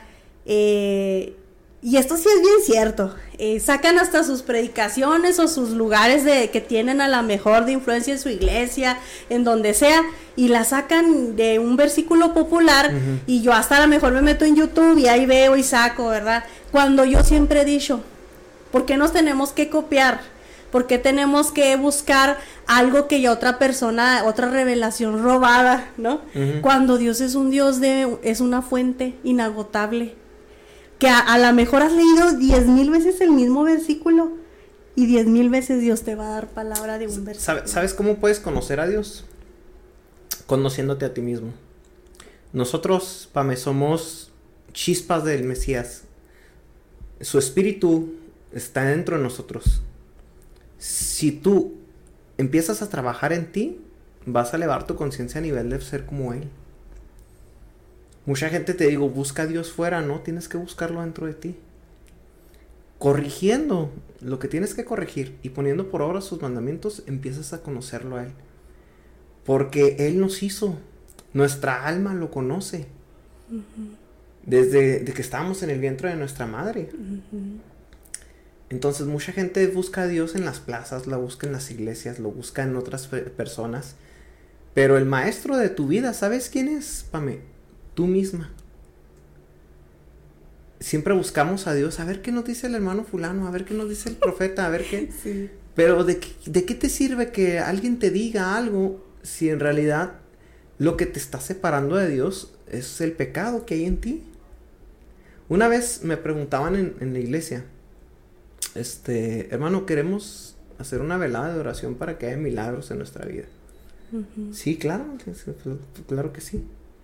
Y esto sí es bien cierto, sacan hasta sus predicaciones o sus lugares que tienen a la mejor de influencia en su iglesia, en donde sea, y la sacan de un versículo popular, y yo hasta a lo mejor me meto en YouTube y ahí veo y saco, ¿verdad? Cuando yo siempre he dicho, ¿por qué nos tenemos que copiar? ¿Por qué tenemos que buscar algo que ya otra persona, otra revelación robada, ¿no? Cuando Dios es un Dios es una fuente inagotable. Que a lo mejor has leído 10,000 veces el mismo versículo y 10,000 veces Dios te va a dar palabra de un versículo. ¿Sabes cómo puedes conocer a Dios? Conociéndote a ti mismo. Nosotros, Pame, somos chispas del Mesías. Su espíritu está dentro de nosotros. Si tú empiezas a trabajar en ti, vas a elevar tu conciencia a nivel de ser como Él. Mucha gente te digo, busca a Dios fuera, no, tienes que buscarlo dentro de ti. corrigiendo lo que tienes que corregir y poniendo por obra sus mandamientos, empiezas a conocerlo a Él. Porque Él nos hizo, nuestra alma lo conoce. Desde que estábamos en el vientre de nuestra madre. Entonces mucha gente busca a Dios en las plazas, lo busca en las iglesias, lo busca en otras personas. Pero el maestro de tu vida, ¿sabes quién es, Pame? Tú misma. Siempre buscamos a Dios, a ver qué nos dice el hermano fulano, a ver qué nos dice el profeta, a ver qué... Sí. Pero ¿de qué te sirve que alguien te diga algo si en realidad lo que te está separando de Dios es el pecado que hay en ti? Una vez me preguntaban en la iglesia, hermano, queremos hacer una velada de oración para que haya milagros en nuestra vida. Sí, claro que sí.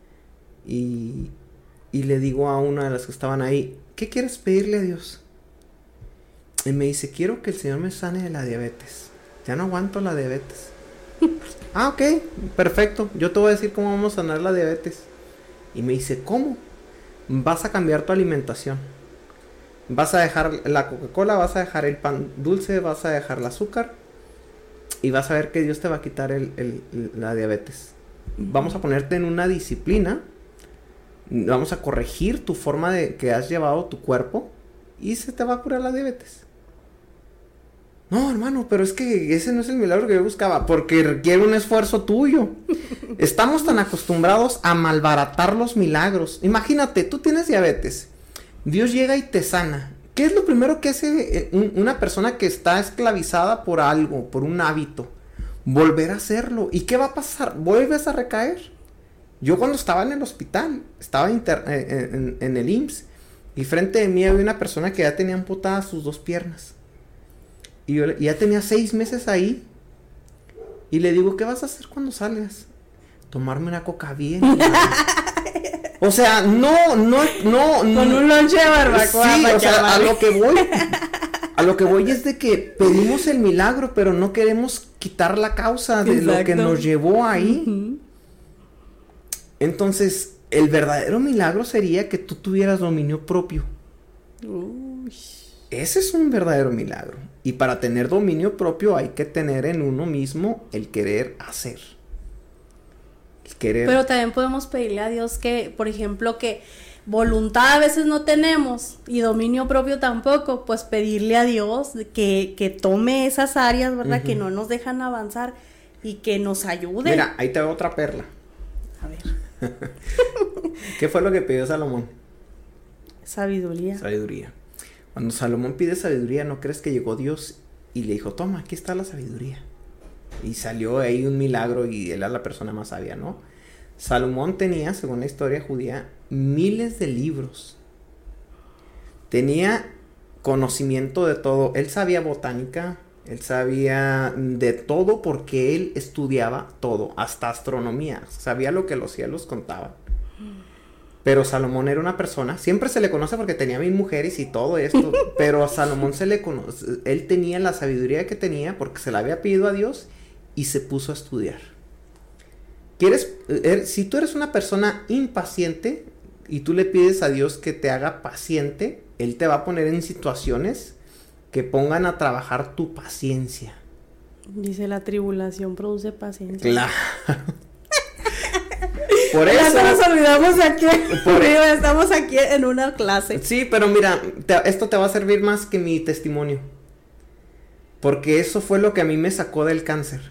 Y le digo a una de las que estaban ahí, ¿qué quieres pedirle a Dios? Y me dice, quiero que el Señor me sane de la diabetes. Ya no aguanto la diabetes. Ah, ok, perfecto. Yo te voy a decir cómo vamos a sanar la diabetes. Y me dice, ¿cómo? Vas a cambiar tu alimentación. Vas a dejar la Coca-Cola, vas a dejar el pan dulce, vas a dejar el azúcar. Y vas a ver que Dios te va a quitar la diabetes. Vamos a ponerte en una disciplina. Vamos a corregir tu forma de que has llevado tu cuerpo. Y se te va a curar la diabetes. No, hermano, pero es que ese no es el milagro que yo buscaba. Porque requiere un esfuerzo tuyo. Estamos tan acostumbrados a malbaratar los milagros. Imagínate, tú tienes diabetes. Dios llega y te sana. ¿Qué es lo primero que hace una persona que está esclavizada por algo, por un hábito? Volver a hacerlo. ¿Y qué va a pasar? ¿Vuelves a recaer? Yo cuando estaba en el hospital, estaba en el IMSS, y frente de mí había una persona que ya tenía amputadas sus 2 piernas. Y yo ya tenía 6 meses ahí. Y le digo, ¿qué vas a hacer cuando salgas? Tomarme una coca bien. O sea, no. Con un lonche de barbacoa. Sí, o sea, a lo que voy es de que pedimos el milagro, pero no queremos quitar la causa de lo que nos llevó ahí. Entonces, el verdadero milagro sería que tú tuvieras dominio propio. Ese es un verdadero milagro. Y para tener dominio propio hay que tener en uno mismo el querer hacer. Pero también podemos pedirle a Dios que, por ejemplo, que voluntad a veces no tenemos y dominio propio tampoco, pues pedirle a Dios que tome esas áreas, ¿verdad? Que no nos dejan avanzar y que nos ayude. Mira, ahí te veo otra perla. A ver. ¿Qué fue lo que pidió Salomón? Sabiduría. Cuando Salomón pide sabiduría, ¿no crees que llegó Dios y le dijo, toma, aquí está la sabiduría? Y salió ahí un milagro y él era la persona más sabia, ¿no? Salomón tenía, según la historia judía, miles de libros. Tenía conocimiento de todo. Él sabía botánica, él sabía de todo porque él estudiaba todo, hasta astronomía. Sabía lo que los cielos contaban. Pero Salomón era una persona, siempre se le conoce porque tenía 1000 mujeres y todo esto, pero a Salomón se le conoce, él tenía la sabiduría que tenía porque se la había pedido a Dios y se puso a estudiar. Si tú eres una persona impaciente y tú le pides a Dios que te haga paciente, Él te va a poner en situaciones que pongan a trabajar tu paciencia. Dice, la tribulación produce paciencia. Claro. Por eso. Ya nos olvidamos aquí. Estamos aquí en una clase. Sí, pero mira, esto te va a servir más que mi testimonio. Porque eso fue lo que a mí me sacó del cáncer.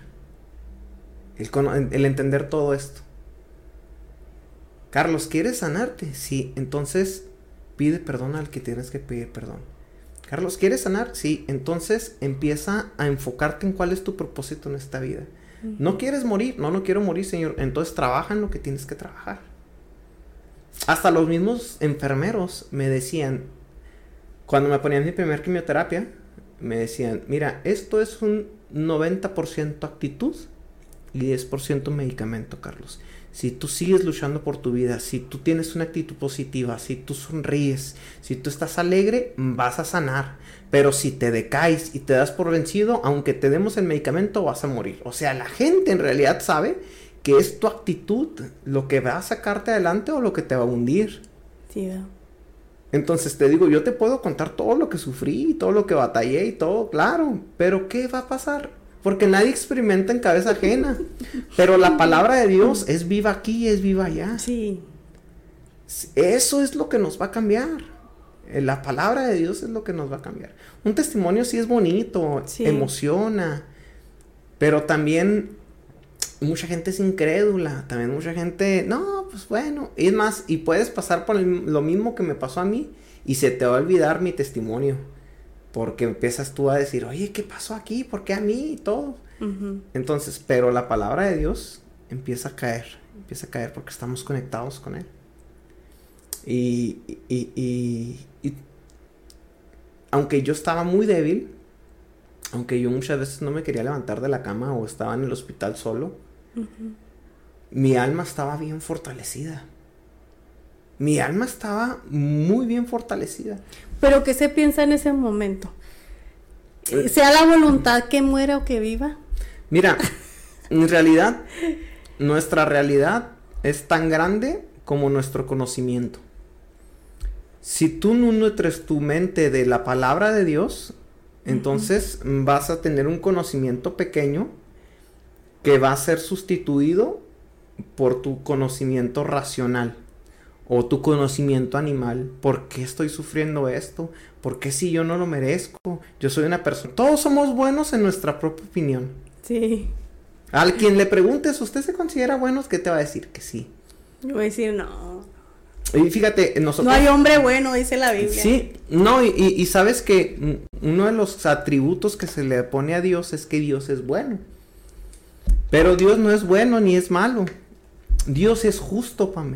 El entender todo esto. Carlos, ¿quieres sanarte? Sí, entonces pide perdón al que tienes que pedir perdón. Carlos, ¿quieres sanar? Sí, entonces empieza a enfocarte en cuál es tu propósito en esta vida. ¿No quieres morir? No quiero morir, Señor. Entonces trabaja en lo que tienes que trabajar. Hasta los mismos enfermeros me decían, cuando me ponían mi primer quimioterapia, me decían, mira, esto es un 90% actitud y 10% medicamento, Carlos. Si tú sigues luchando por tu vida, si tú tienes una actitud positiva, si tú sonríes, si tú estás alegre, vas a sanar. Pero si te decaes y te das por vencido, aunque te demos el medicamento, vas a morir. O sea, la gente en realidad sabe que es tu actitud lo que va a sacarte adelante o lo que te va a hundir. Sí, Entonces te digo, yo te puedo contar todo lo que sufrí, todo lo que batallé y todo, claro, pero ¿qué va a pasar? Porque nadie experimenta en cabeza ajena, pero la palabra de Dios es viva aquí, es viva allá. Sí. Eso es lo que nos va a cambiar. La palabra de Dios es lo que nos va a cambiar. Un testimonio sí es bonito, sí, emociona, pero también mucha gente es incrédula, también mucha gente, no, pues bueno, y es más, y puedes pasar por lo mismo que me pasó a mí y se te va a olvidar mi testimonio, porque empiezas tú a decir, oye, ¿qué pasó aquí? ¿Por qué a mí? Y todo. Uh-huh. Entonces, pero la palabra de Dios empieza a caer porque estamos conectados con Él. Y aunque yo estaba muy débil, aunque yo muchas veces no me quería levantar de la cama o estaba en el hospital solo, uh-huh, mi alma estaba bien fortalecida. Mi alma estaba muy bien fortalecida. ¿Pero qué se piensa en ese momento? ¿Sea la voluntad que muera o que viva? Mira, en realidad, nuestra realidad es tan grande como nuestro conocimiento. Si tú no nutres tu mente de la palabra de Dios, entonces vas a tener un conocimiento pequeño que va a ser sustituido por tu conocimiento racional o tu conocimiento animal. ¿Por qué estoy sufriendo esto? ¿Por qué si yo no lo merezco? Yo soy una persona... Todos somos buenos en nuestra propia opinión. Sí. Al quien le preguntes, ¿usted se considera bueno? ¿Qué te va a decir? Que sí. Yo voy a decir no. Y fíjate, nosotros... No hay hombre bueno, dice la Biblia. Sí, no, y sabes que uno de los atributos que se le pone a Dios es que Dios es bueno. Pero Dios no es bueno ni es malo. Dios es justo, Pame.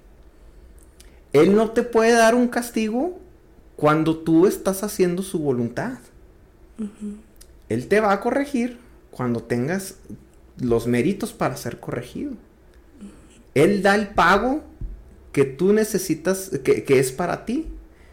Él no te puede dar un castigo cuando tú estás haciendo su voluntad. Uh-huh. Él te va a corregir cuando tengas los méritos para ser corregido. Uh-huh. Él da el pago que tú necesitas, que es para ti.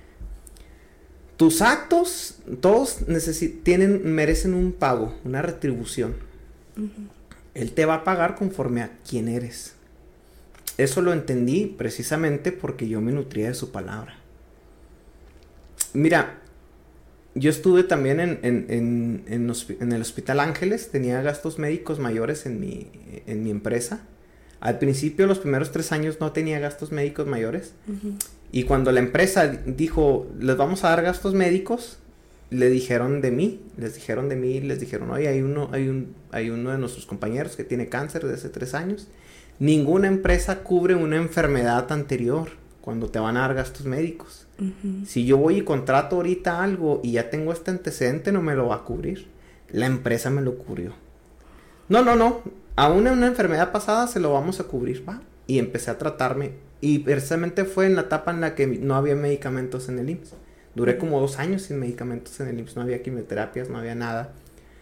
Tus actos, todos merecen un pago, una retribución. Uh-huh. Él te va a pagar conforme a quién eres. Eso lo entendí precisamente porque yo me nutría de su palabra. Mira, yo estuve también en el Hospital Ángeles, tenía gastos médicos mayores en mi empresa. Al principio, los primeros 3 años no tenía gastos médicos mayores. Uh-huh. Y cuando la empresa dijo, les vamos a dar gastos médicos, les dijeron de mí, oye, hay uno de nuestros compañeros que tiene cáncer desde hace 3 años. Ninguna empresa cubre una enfermedad anterior cuando te van a dar gastos médicos. Uh-huh. Si yo voy y contrato ahorita algo y ya tengo este antecedente, no me lo va a cubrir. La empresa me lo cubrió. No. Aún en una enfermedad pasada se lo vamos a cubrir, ¿va? Y empecé a tratarme. Y precisamente fue en la etapa en la que no había medicamentos en el IMSS. Duré como 2 años sin medicamentos en el IMSS. No había quimioterapias, no había nada.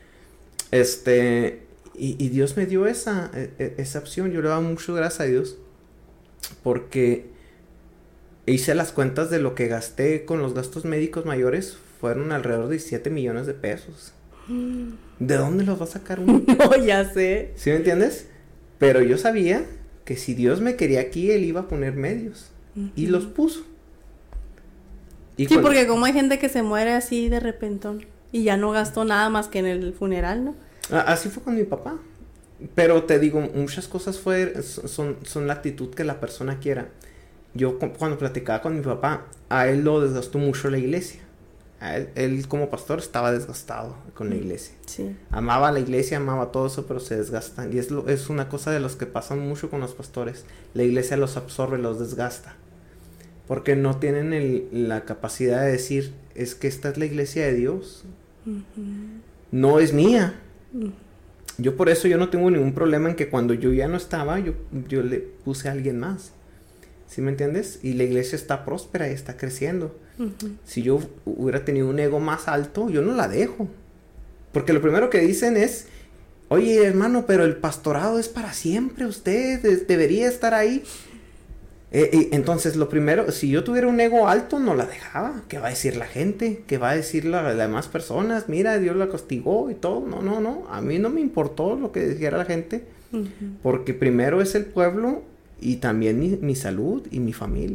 Y Dios me dio esa opción. Yo le doy mucho gracias a Dios. Porque hice las cuentas de lo que gasté con los gastos médicos mayores. Fueron alrededor de 7 millones de pesos. ¿De dónde los va a sacar uno? No, ya sé. ¿Sí me entiendes? Pero yo sabía que si Dios me quería aquí, Él iba a poner medios. Uh-huh. Y los puso. Y sí, porque como hay gente que se muere así de repentón y ya no gastó nada más que en el funeral, ¿no? Así fue con mi papá. Pero te digo, muchas cosas son la actitud que la persona quiera. Yo cuando platicaba con mi papá, a él lo desgastó mucho la iglesia. Él como pastor estaba desgastado con la iglesia. Sí. Amaba la iglesia, amaba todo eso, pero se desgastan. Y es una cosa de los que pasan mucho con los pastores. La iglesia los absorbe, los desgasta. Porque no tienen la capacidad de decir, es que esta es la iglesia de Dios. Uh-huh. No es mía. Uh-huh. Yo por eso yo no tengo ningún problema en que cuando yo ya no estaba, yo le puse a alguien más. ¿Sí me entiendes? Y la iglesia está próspera y está creciendo. Uh-huh. Si yo hubiera tenido un ego más alto, yo no la dejo. Porque lo primero que dicen es, oye hermano, pero el pastorado es para siempre, usted debería estar ahí. Entonces lo primero, si yo tuviera un ego alto, no la dejaba. ¿Qué va a decir la gente? ¿Qué va a decir las demás personas? Mira, Dios la castigó y todo. No. A mí no me importó lo que dijera la gente. Uh-huh. Porque primero es el pueblo y también mi salud y mi familia.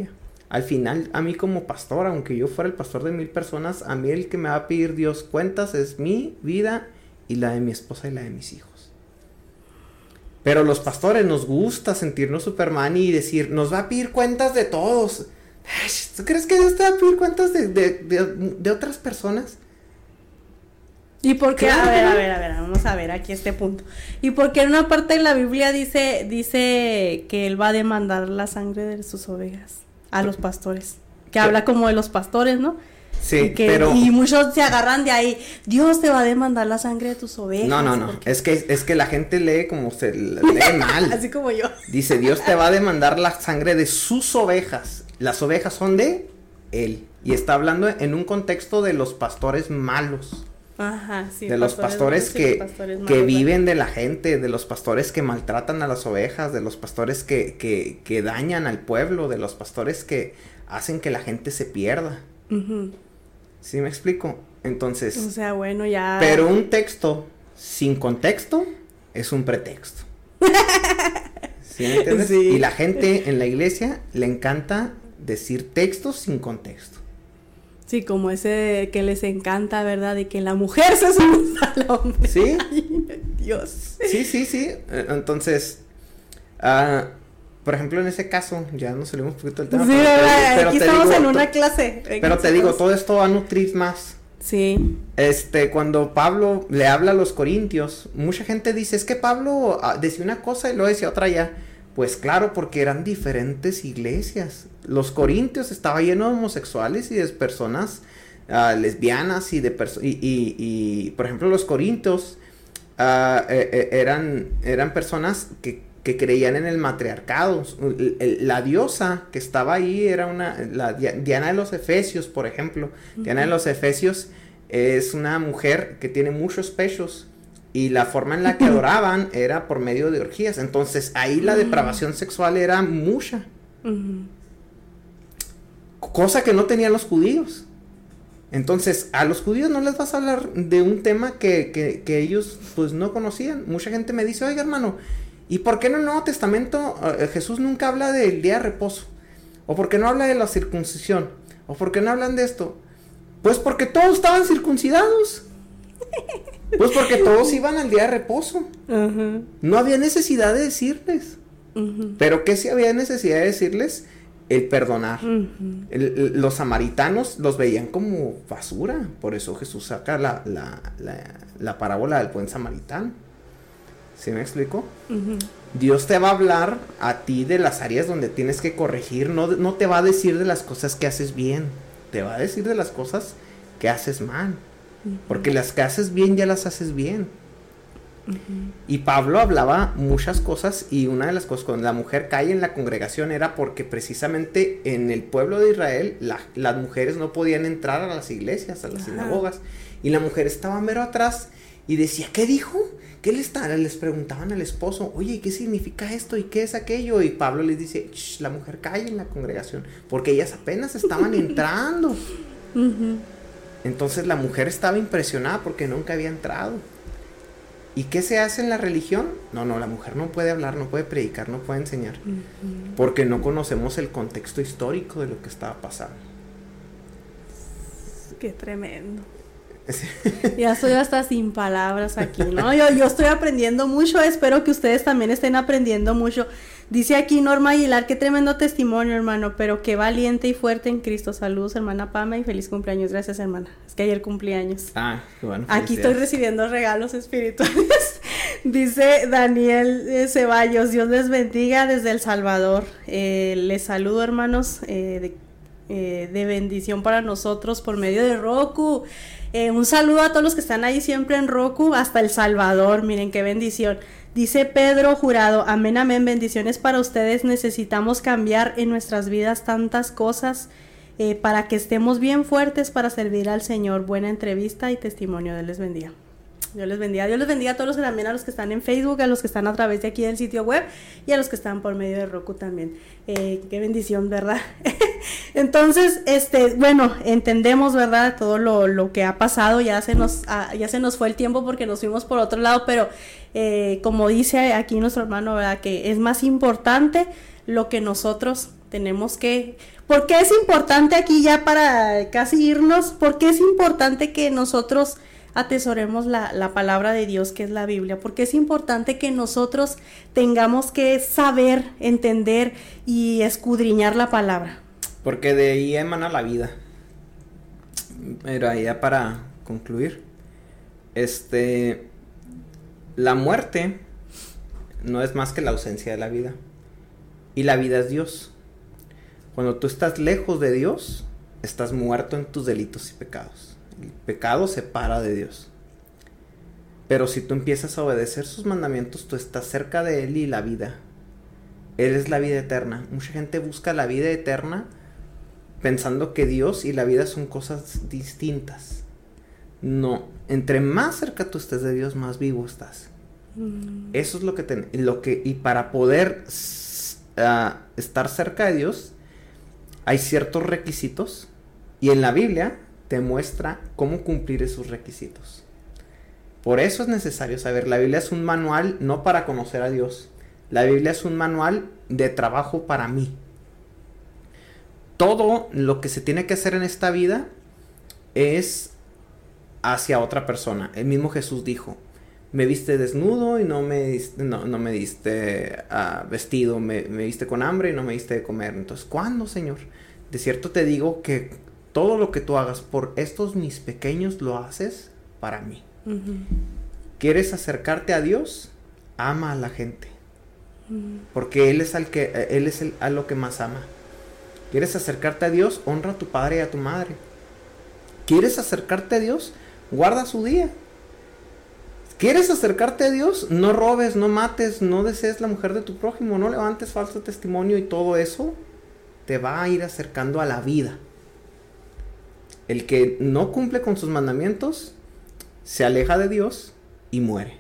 Al final, a mí como pastor, aunque yo fuera el pastor de 1000 personas, a mí el que me va a pedir Dios cuentas es mi vida y la de mi esposa y la de mis hijos. Pero los pastores nos gusta sentirnos Superman y decir, nos va a pedir cuentas de todos. ¿Tú crees que Dios te va a pedir cuentas de otras personas? ¿Y por qué? Claro. A ver, vamos a ver aquí este punto. ¿Y por qué en una parte de la Biblia dice que él va a demandar la sangre de sus ovejas a los pastores? Que habla como de los pastores, ¿no? Sí, pero... Y muchos se agarran de ahí, Dios te va a demandar la sangre de tus ovejas. No, porque... es que la gente lee como se lee mal. Así como yo. Dice, Dios te va a demandar la sangre de sus ovejas. Las ovejas son de Él. Y está hablando en un contexto de los pastores malos. Ajá, sí. De los pastores que viven de la gente, de los pastores que maltratan a las ovejas, de los pastores que dañan al pueblo, de los pastores que hacen que la gente se pierda. Uh-huh. ¿Sí me explico? Entonces... O sea, bueno, ya... Pero un texto sin contexto es un pretexto. ¿Sí me entiendes? Sí. Y la gente en la iglesia le encanta decir textos sin contexto. Sí, como ese que les encanta, ¿verdad? De que la mujer se someta al hombre. ¿Sí? Ay, Dios. Sí. Entonces, por ejemplo, en ese caso, ya nos salimos un poquito del tema. Sí, pero aquí estamos digo, en una clase. Pero te digo, todo esto va a nutrir más. Sí. Cuando Pablo le habla a los corintios, mucha gente dice, es que Pablo decía una cosa y luego decía otra ya. Pues claro, porque eran diferentes iglesias. Los corintios estaba lleno de homosexuales y de personas lesbianas y de por ejemplo, los corintios eran personas que creían en el matriarcado. La diosa que estaba ahí era la Diana de los Efesios, por ejemplo. Uh-huh. Diana de los Efesios es una mujer que tiene muchos pechos. Y la forma en la que adoraban era por medio de orgías. Entonces, ahí la depravación sexual era mucha. Uh-huh. Cosa que no tenían los judíos. Entonces, a los judíos no les vas a hablar de un tema que ellos pues no conocían. Mucha gente me dice, oiga hermano, ¿y por qué en el Nuevo Testamento Jesús nunca habla del día de reposo? ¿O por qué no habla de la circuncisión? ¿O por qué no hablan de esto? Pues porque todos estaban circuncidados. Pues porque todos iban al día de reposo. Uh-huh. No había necesidad de decirles. Uh-huh. Pero ¿qué sí había necesidad de decirles? El perdonar. Uh-huh. Los samaritanos los veían como basura. Por eso Jesús saca la parábola del buen samaritano. ¿Sí me explico? Uh-huh. Dios te va a hablar a ti de las áreas donde tienes que corregir. No te va a decir de las cosas que haces bien. Te va a decir de las cosas que haces mal. Porque las que haces bien ya las haces bien. Uh-huh. Y Pablo hablaba muchas cosas y una de las cosas cuando la mujer cae en la congregación era porque precisamente en el pueblo de Israel las mujeres no podían entrar a las iglesias, a las sinagogas, y la mujer estaba mero atrás y decía, ¿qué dijo? ¿Qué les preguntaban al esposo? Oye, ¿qué significa esto? ¿Y qué es aquello? Y Pablo les dice, la mujer cae en la congregación porque ellas apenas estaban entrando. Uh-huh. Entonces la mujer estaba impresionada porque nunca había entrado. ¿Y qué se hace en la religión? No, la mujer no puede hablar, no puede predicar, no puede enseñar. Uh-huh. Porque no conocemos el contexto histórico de lo que estaba pasando. Qué tremendo. Ya estoy hasta sin palabras aquí, ¿no? Yo estoy aprendiendo mucho, espero que ustedes también estén aprendiendo mucho. Dice aquí Norma Aguilar, qué tremendo testimonio, hermano, pero qué valiente y fuerte en Cristo. Saludos, hermana Pama, y feliz cumpleaños. Gracias, hermana. Es que ayer cumplí años. Qué bueno. Aquí estoy recibiendo regalos espirituales. Dice Daniel Ceballos, Dios les bendiga desde El Salvador. Les saludo, hermanos, de bendición para nosotros por medio de Roku. Un saludo a todos los que están ahí siempre en Roku, hasta El Salvador. Miren qué bendición. Dice Pedro Jurado, amén, amén, bendiciones para ustedes. Necesitamos cambiar en nuestras vidas tantas cosas para que estemos bien fuertes para servir al Señor. Buena entrevista y testimonio. Dios les bendiga. Dios les bendiga. Dios les bendiga a todos los que también, a los que están en Facebook, a los que están a través de aquí del sitio web y a los que están por medio de Roku también. Qué bendición, ¿verdad? Entonces, bueno, entendemos, ¿verdad? Todo lo que ha pasado, ya se nos fue el tiempo porque nos fuimos por otro lado, pero como dice aquí nuestro hermano, ¿verdad? Que es más importante lo que nosotros Tenemos que... ¿Por qué es importante aquí ya para casi irnos? ¿Por qué es importante que nosotros atesoremos la palabra de Dios, que es la Biblia? Porque es importante que nosotros tengamos que saber, entender y escudriñar la palabra. Porque de ahí emana la vida. Pero ya para concluir, la muerte no es más que la ausencia de la vida. Y la vida es Dios. Cuando tú estás lejos de Dios, estás muerto en tus delitos y pecados. El pecado separa de Dios. Pero si tú empiezas a obedecer sus mandamientos, tú estás cerca de Él y la vida. Él es la vida eterna. Mucha gente busca la vida eterna pensando que Dios y la vida son cosas distintas. No, entre más cerca tú estés de Dios, más vivo estás. Eso es lo que y para poder estar cerca de Dios hay ciertos requisitos, y en la Biblia te muestra cómo cumplir esos requisitos. Por eso es necesario saber. La Biblia es un manual no para conocer a Dios. La Biblia es un manual de trabajo para mí. Todo lo que se tiene que hacer en esta vida es hacia otra persona. El mismo Jesús dijo: me viste desnudo y no me diste vestido, me viste con hambre y no me diste de comer. Entonces, ¿cuándo, Señor? De cierto te digo que todo lo que tú hagas por estos mis pequeños lo haces para mí. ¿Quieres acercarte a Dios? Ama a la gente. Porque Él es a lo que más ama. ¿Quieres acercarte a Dios? Honra a tu padre y a tu madre. ¿Quieres acercarte a Dios? Guarda su día. ¿Quieres acercarte a Dios? No robes, no mates, no desees la mujer de tu prójimo, no levantes falso testimonio, y todo eso te va a ir acercando a la vida. El que no cumple con sus mandamientos se aleja de Dios y muere.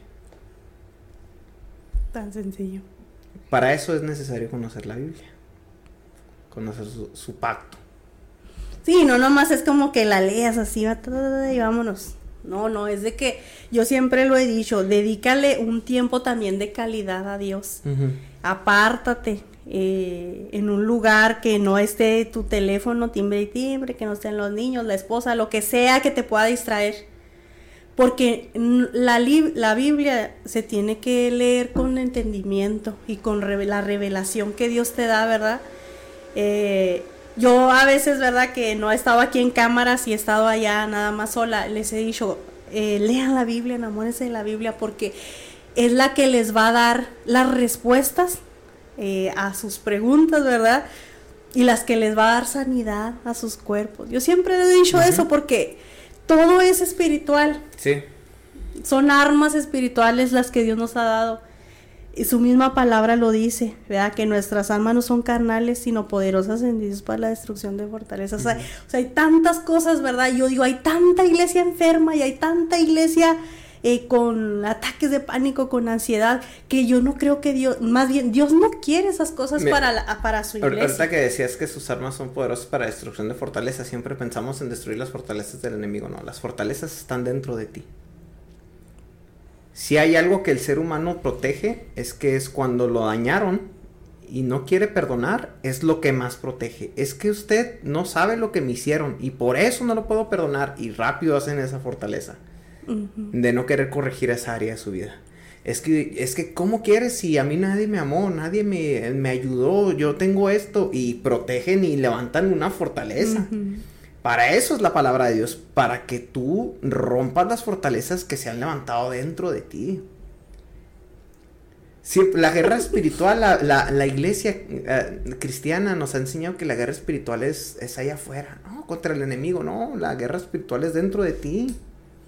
Tan sencillo. Para eso es necesario conocer la Biblia, conocer su pacto. Sí, no nomás es como que la leas así, y vámonos. No, es de que yo siempre lo he dicho, dedícale un tiempo también de calidad a Dios. Apártate en un lugar que no esté tu teléfono timbre y timbre, que no estén los niños, la esposa, lo que sea que te pueda distraer. Porque la Biblia se tiene que leer con entendimiento y con la revelación que Dios te da, ¿verdad? Yo a veces, ¿verdad?, que no he estado aquí en cámaras y he estado allá nada más sola, les he dicho, lean la Biblia, enamórense de la Biblia, porque es la que les va a dar las respuestas a sus preguntas, ¿verdad? Y las que les va a dar sanidad a sus cuerpos. Yo siempre he dicho eso, porque todo es espiritual. Sí. Son armas espirituales las que Dios nos ha dado. Y su misma palabra lo dice, ¿verdad? Que nuestras almas no son carnales, sino poderosas en Dios para la destrucción de fortalezas. O sea, hay tantas cosas, ¿verdad? Yo digo, hay tanta iglesia enferma y hay tanta iglesia con ataques de pánico, con ansiedad, que yo no creo que Dios, más bien, Dios no quiere esas cosas para su iglesia. Ahorita que decías que sus armas son poderosas para destrucción de fortalezas, siempre pensamos en destruir las fortalezas del enemigo. No, las fortalezas están dentro de ti. Si hay algo que el ser humano protege, es cuando lo dañaron y no quiere perdonar, es lo que más protege. Es que usted no sabe lo que me hicieron y por eso no lo puedo perdonar, y rápido hacen esa fortaleza de no querer corregir esa área de su vida. Es que ¿cómo quieres si a mí nadie me amó, nadie me ayudó, yo tengo esto? Y protegen y levantan una fortaleza. Para eso es la palabra de Dios, para que tú rompas las fortalezas que se han levantado dentro de ti. Siempre, la guerra espiritual, la iglesia cristiana nos ha enseñado que la guerra espiritual es allá afuera, no, contra el enemigo, no, la guerra espiritual es dentro de ti,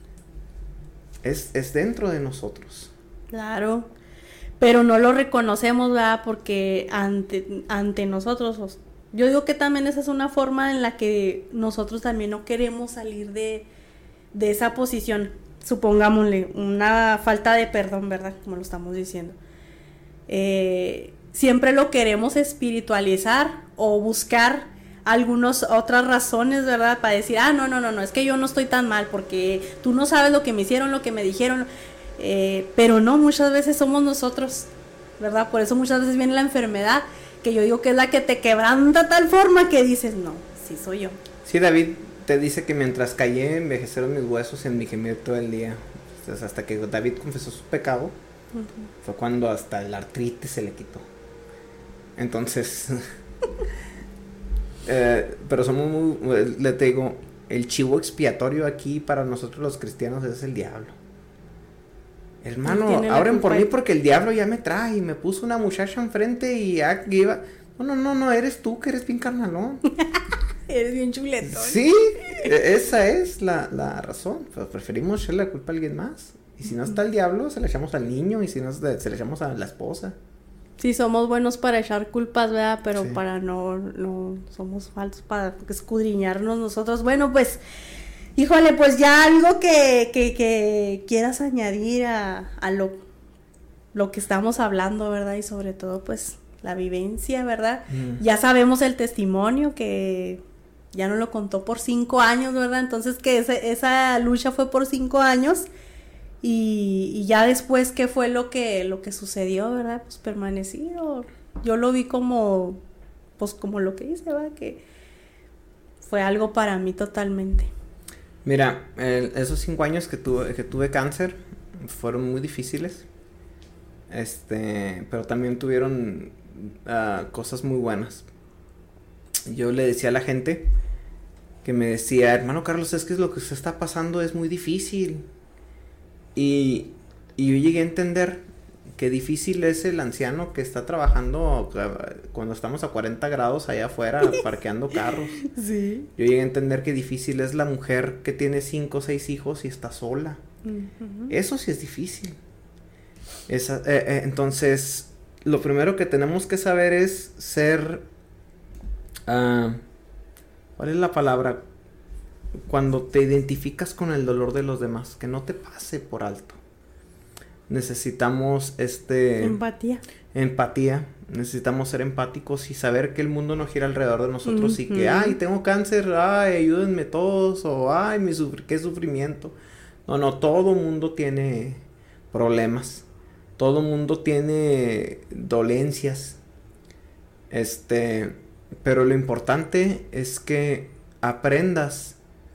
es dentro de nosotros. Claro, pero no lo reconocemos, ¿verdad? Porque ante nosotros, yo digo que también esa es una forma en la que nosotros también no queremos salir de esa posición, supongámosle, una falta de perdón, ¿verdad? Como lo estamos diciendo. Siempre lo queremos espiritualizar o buscar algunas otras razones, ¿verdad? Para decir, no, es que yo no estoy tan mal porque tú no sabes lo que me hicieron, lo que me dijeron, pero no, muchas veces somos nosotros, ¿verdad? Por eso muchas veces viene la enfermedad, que yo digo que es la que te quebranta tal forma que dices, no, sí soy yo. Sí, David te dice que mientras callé, envejecieron mis huesos en mi gemir todo el día. Entonces, hasta que David confesó su pecado, fue cuando hasta el artritis se le quitó. Entonces, pero somos muy, le te digo, el chivo expiatorio aquí para nosotros los cristianos es el diablo. Hermano, abren por mí porque el diablo ya me trae y me puso una muchacha enfrente y ya iba. No, eres tú que eres bien carnalón. Eres bien chuletón. Sí, esa es la razón. Pues preferimos echarle la culpa a alguien más. Y si no está el diablo, se la echamos al niño. Y si no, se la echamos a la esposa. Sí, somos buenos para echar culpas, ¿verdad? Pero sí, para no somos falsos para escudriñarnos nosotros. Bueno, pues, híjole, pues ya algo que quieras añadir a lo que estamos hablando, ¿verdad? Y sobre todo, pues, la vivencia, ¿verdad? Ya sabemos el testimonio que ya nos lo contó por 5 años, ¿verdad? Entonces que esa lucha fue por 5 años y ya después qué fue lo que sucedió, ¿verdad? Pues permanecí, yo lo vi como, pues como lo que hice, ¿verdad? Que fue algo para mí totalmente. Mira, esos 5 años que tuve cáncer fueron muy difíciles, pero también tuvieron cosas muy buenas. Yo le decía a la gente que me decía, hermano Carlos, es que lo que se está pasando es muy difícil. Y yo llegué a entender que difícil es el anciano que está trabajando cuando estamos a 40 grados allá afuera parqueando carros. Sí. Yo llegué a entender que difícil es la mujer que tiene 5 o 6 hijos y está sola. Eso sí es difícil. Entonces, lo primero que tenemos que saber es ser... ¿cuál es la palabra? Cuando te identificas con el dolor de los demás, que no te pase por alto. Necesitamos empatía, necesitamos ser empáticos y saber que el mundo no gira alrededor de nosotros y que, ay, tengo cáncer, ay, ayúdenme todos, o ay, qué sufrimiento. No, todo mundo tiene problemas, todo mundo tiene dolencias, pero lo importante es que aprendas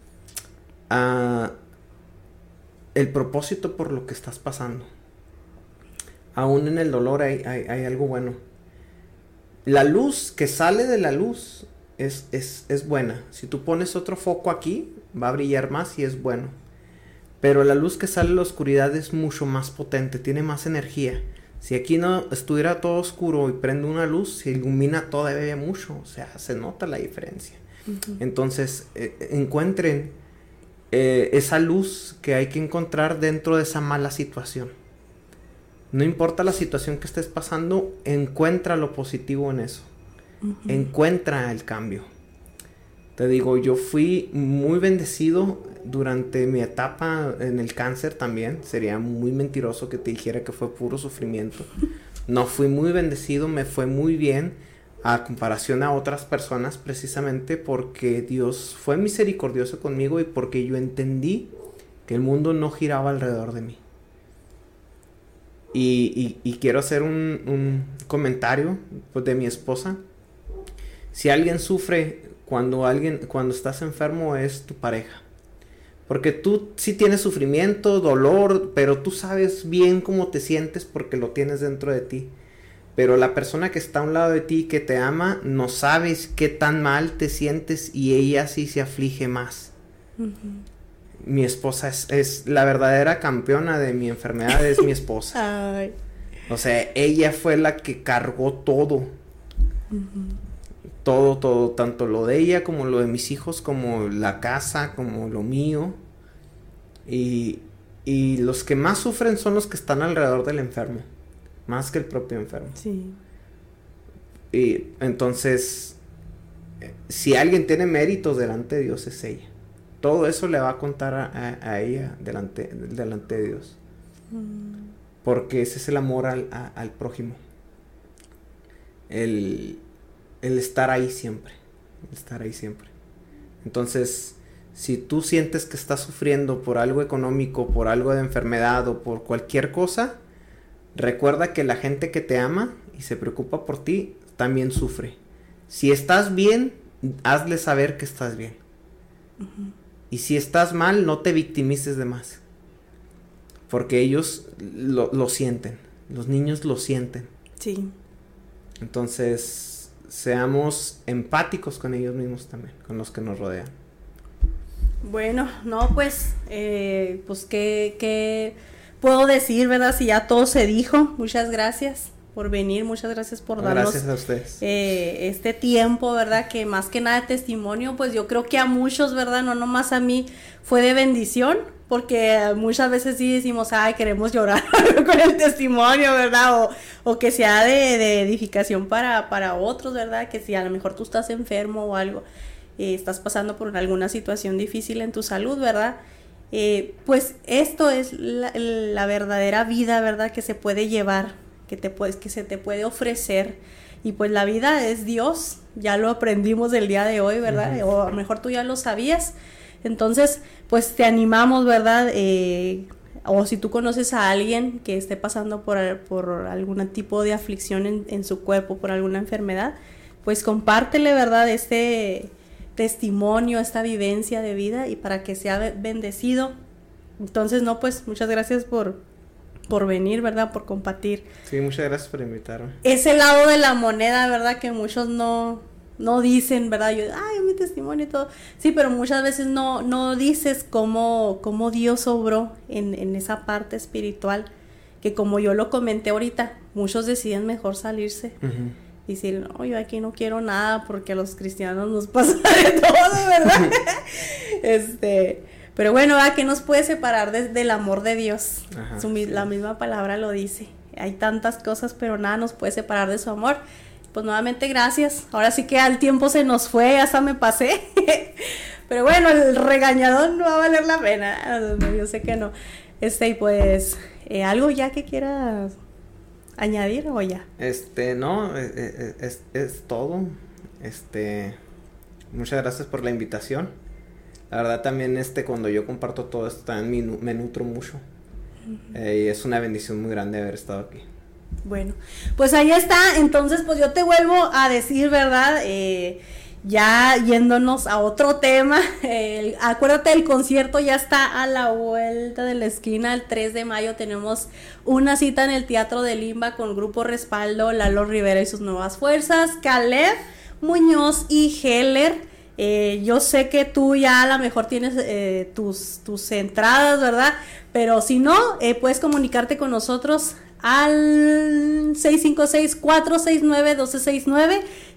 el propósito por lo que estás pasando. Aún en el dolor hay algo bueno. La luz que sale de la luz es buena. Si tú pones otro foco aquí, va a brillar más y es bueno. Pero la luz que sale de la oscuridad es mucho más potente, tiene más energía. Si aquí no estuviera todo oscuro y prende una luz, se ilumina todavía mucho. O sea, se nota la diferencia. Entonces, encuentren esa luz que hay que encontrar dentro de esa mala situación. No importa la situación que estés pasando, encuentra lo positivo en eso. Encuentra el cambio. Te digo, yo fui muy bendecido durante mi etapa en el cáncer también. Sería muy mentiroso que te dijera que fue puro sufrimiento. No, fui muy bendecido, me fue muy bien a comparación a otras personas, precisamente porque Dios fue misericordioso conmigo y porque yo entendí que el mundo no giraba alrededor de mí. Y quiero hacer un comentario, pues, de mi esposa. Si alguien sufre cuando estás enfermo, es tu pareja. Porque tú sí tienes sufrimiento, dolor, pero tú sabes bien cómo te sientes porque lo tienes dentro de ti. Pero la persona que está a un lado de ti, que te ama, no sabes qué tan mal te sientes y ella sí se aflige más. Mi esposa es la verdadera campeona de mi enfermedad, es mi esposa. Ay. O sea, ella fue la que cargó todo. Todo, tanto lo de ella como lo de mis hijos, como la casa, como lo mío. Y los que más sufren son los que están alrededor del enfermo, más que el propio enfermo. Sí. Y entonces, si alguien tiene méritos delante de Dios, es ella. Todo eso le va a contar a ella delante de Dios. Porque ese es el amor al prójimo. El estar ahí siempre. Entonces, si tú sientes que estás sufriendo por algo económico, por algo de enfermedad o por cualquier cosa, recuerda que la gente que te ama y se preocupa por ti también sufre. Si estás bien, hazle saber que estás bien. Y si estás mal, no te victimices de más. Porque ellos lo sienten. Los niños lo sienten. Sí. Entonces, seamos empáticos con ellos mismos también, con los que nos rodean. Bueno, no, pues ¿qué puedo decir, verdad? Si ya todo se dijo. Muchas gracias por venir, muchas gracias por darnos Gracias a ustedes. Este tiempo, ¿verdad? Que más que nada de testimonio, pues yo creo que a muchos, ¿verdad? No nomás a mí, fue de bendición, porque muchas veces sí decimos, ay, queremos llorar con el testimonio, ¿verdad? O que sea de edificación para otros, ¿verdad? Que si a lo mejor tú estás enfermo o algo, estás pasando por alguna situación difícil en tu salud, ¿verdad? Pues esto es la verdadera vida, ¿verdad? Que se puede llevar, que se te puede ofrecer. Y pues la vida es Dios, ya lo aprendimos el día de hoy, ¿verdad? Uh-huh. O a lo mejor tú ya lo sabías. Entonces, pues te animamos, ¿verdad? O si tú conoces a alguien que esté pasando por algún tipo de aflicción en su cuerpo, por alguna enfermedad, pues compártele, ¿verdad? Este testimonio, esta vivencia de vida, y para que sea bendecido. Entonces, no, pues muchas gracias por venir, ¿verdad? Por compartir. Sí, muchas gracias por invitarme. Ese lado de la moneda, ¿verdad? Que muchos no dicen, ¿verdad? Mi testimonio y todo. Sí, pero muchas veces no dices cómo Dios obró en esa parte espiritual, que como yo lo comenté ahorita, muchos deciden mejor salirse. Uh-huh. Y decir, no, yo aquí no quiero nada porque a los cristianos nos pasa de todo, ¿verdad? Pero bueno, ¿qué nos puede separar del amor de Dios? Ajá, la misma palabra lo dice. Hay tantas cosas, pero nada nos puede separar de su amor. Pues nuevamente gracias. Ahora sí que al tiempo se nos fue, hasta me pasé. Pero bueno, el regañadón no va a valer la pena. No, yo sé que no. Y pues, ¿algo ya que quieras añadir o ya? No, es todo. Muchas gracias por la invitación. La verdad también cuando yo comparto todo esto también me nutro mucho. Uh-huh. Y es una bendición muy grande haber estado aquí. Bueno, pues ahí está. Entonces, pues yo te vuelvo a decir, ¿verdad? Ya yéndonos a otro tema, acuérdate, el concierto ya está a la vuelta de la esquina. El 3 de mayo tenemos una cita en el Teatro de Limba con Grupo Respaldo, Lalo Rivera y sus nuevas fuerzas, Caleb Muñoz y Heller. Yo sé que tú ya a lo mejor tienes tus entradas, ¿verdad? Pero si no, puedes comunicarte con nosotros al 656-469-1269,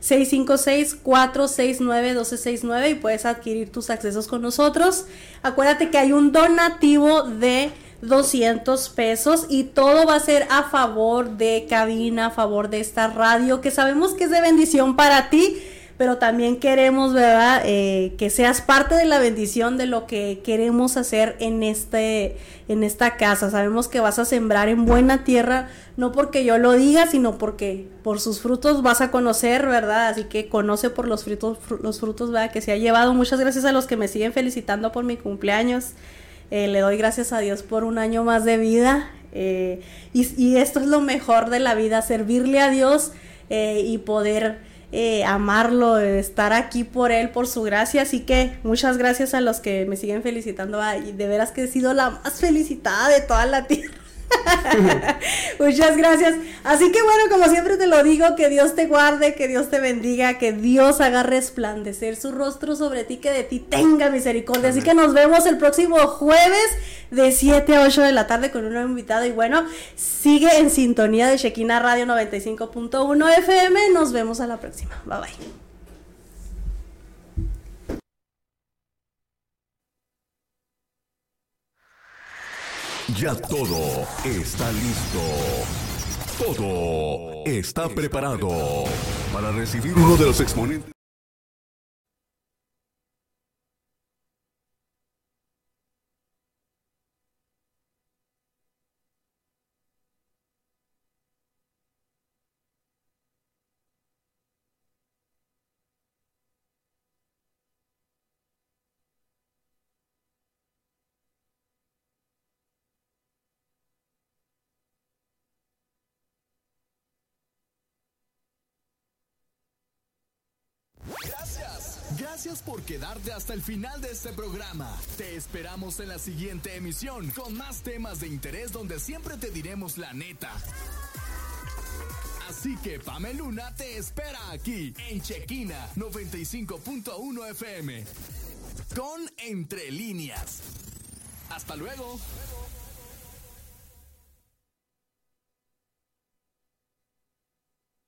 656-469-1269, y puedes adquirir tus accesos con nosotros. Acuérdate que hay un donativo de 200 pesos y todo va a ser a favor de Cabina, a favor de esta radio, que sabemos que es de bendición para ti, pero también queremos, ¿verdad? Que seas parte de la bendición de lo que queremos hacer en esta casa. Sabemos que vas a sembrar en buena tierra, no porque yo lo diga, sino porque por sus frutos vas a conocer, ¿verdad? Así que conoce por los frutos, ¿verdad? Que se ha llevado. Muchas gracias a los que me siguen felicitando por mi cumpleaños. Le doy gracias a Dios por un año más de vida. Y esto es lo mejor de la vida, servirle a Dios y poder amarlo, estar aquí por él, por su gracia. Así que muchas gracias a los que me siguen felicitando. Y de veras que he sido la más felicitada de toda la tierra. Muchas gracias. Así que bueno, como siempre te lo digo, que Dios te guarde, que Dios te bendiga, que Dios haga resplandecer su rostro sobre ti, que de ti tenga misericordia. Así que nos vemos el próximo jueves de 7 a 8 de la tarde con un nuevo invitado. Y bueno, sigue en sintonía de Shekina Radio 95.1 FM. Nos vemos a la próxima. Bye bye. Ya todo está listo. Todo está preparado para recibir uno de los exponentes. Gracias por quedarte hasta el final de este programa. Te esperamos en la siguiente emisión con más temas de interés donde siempre te diremos la neta. Así que Pameluna te espera aquí en Chequina 95.1 FM con Entre Líneas. Hasta luego.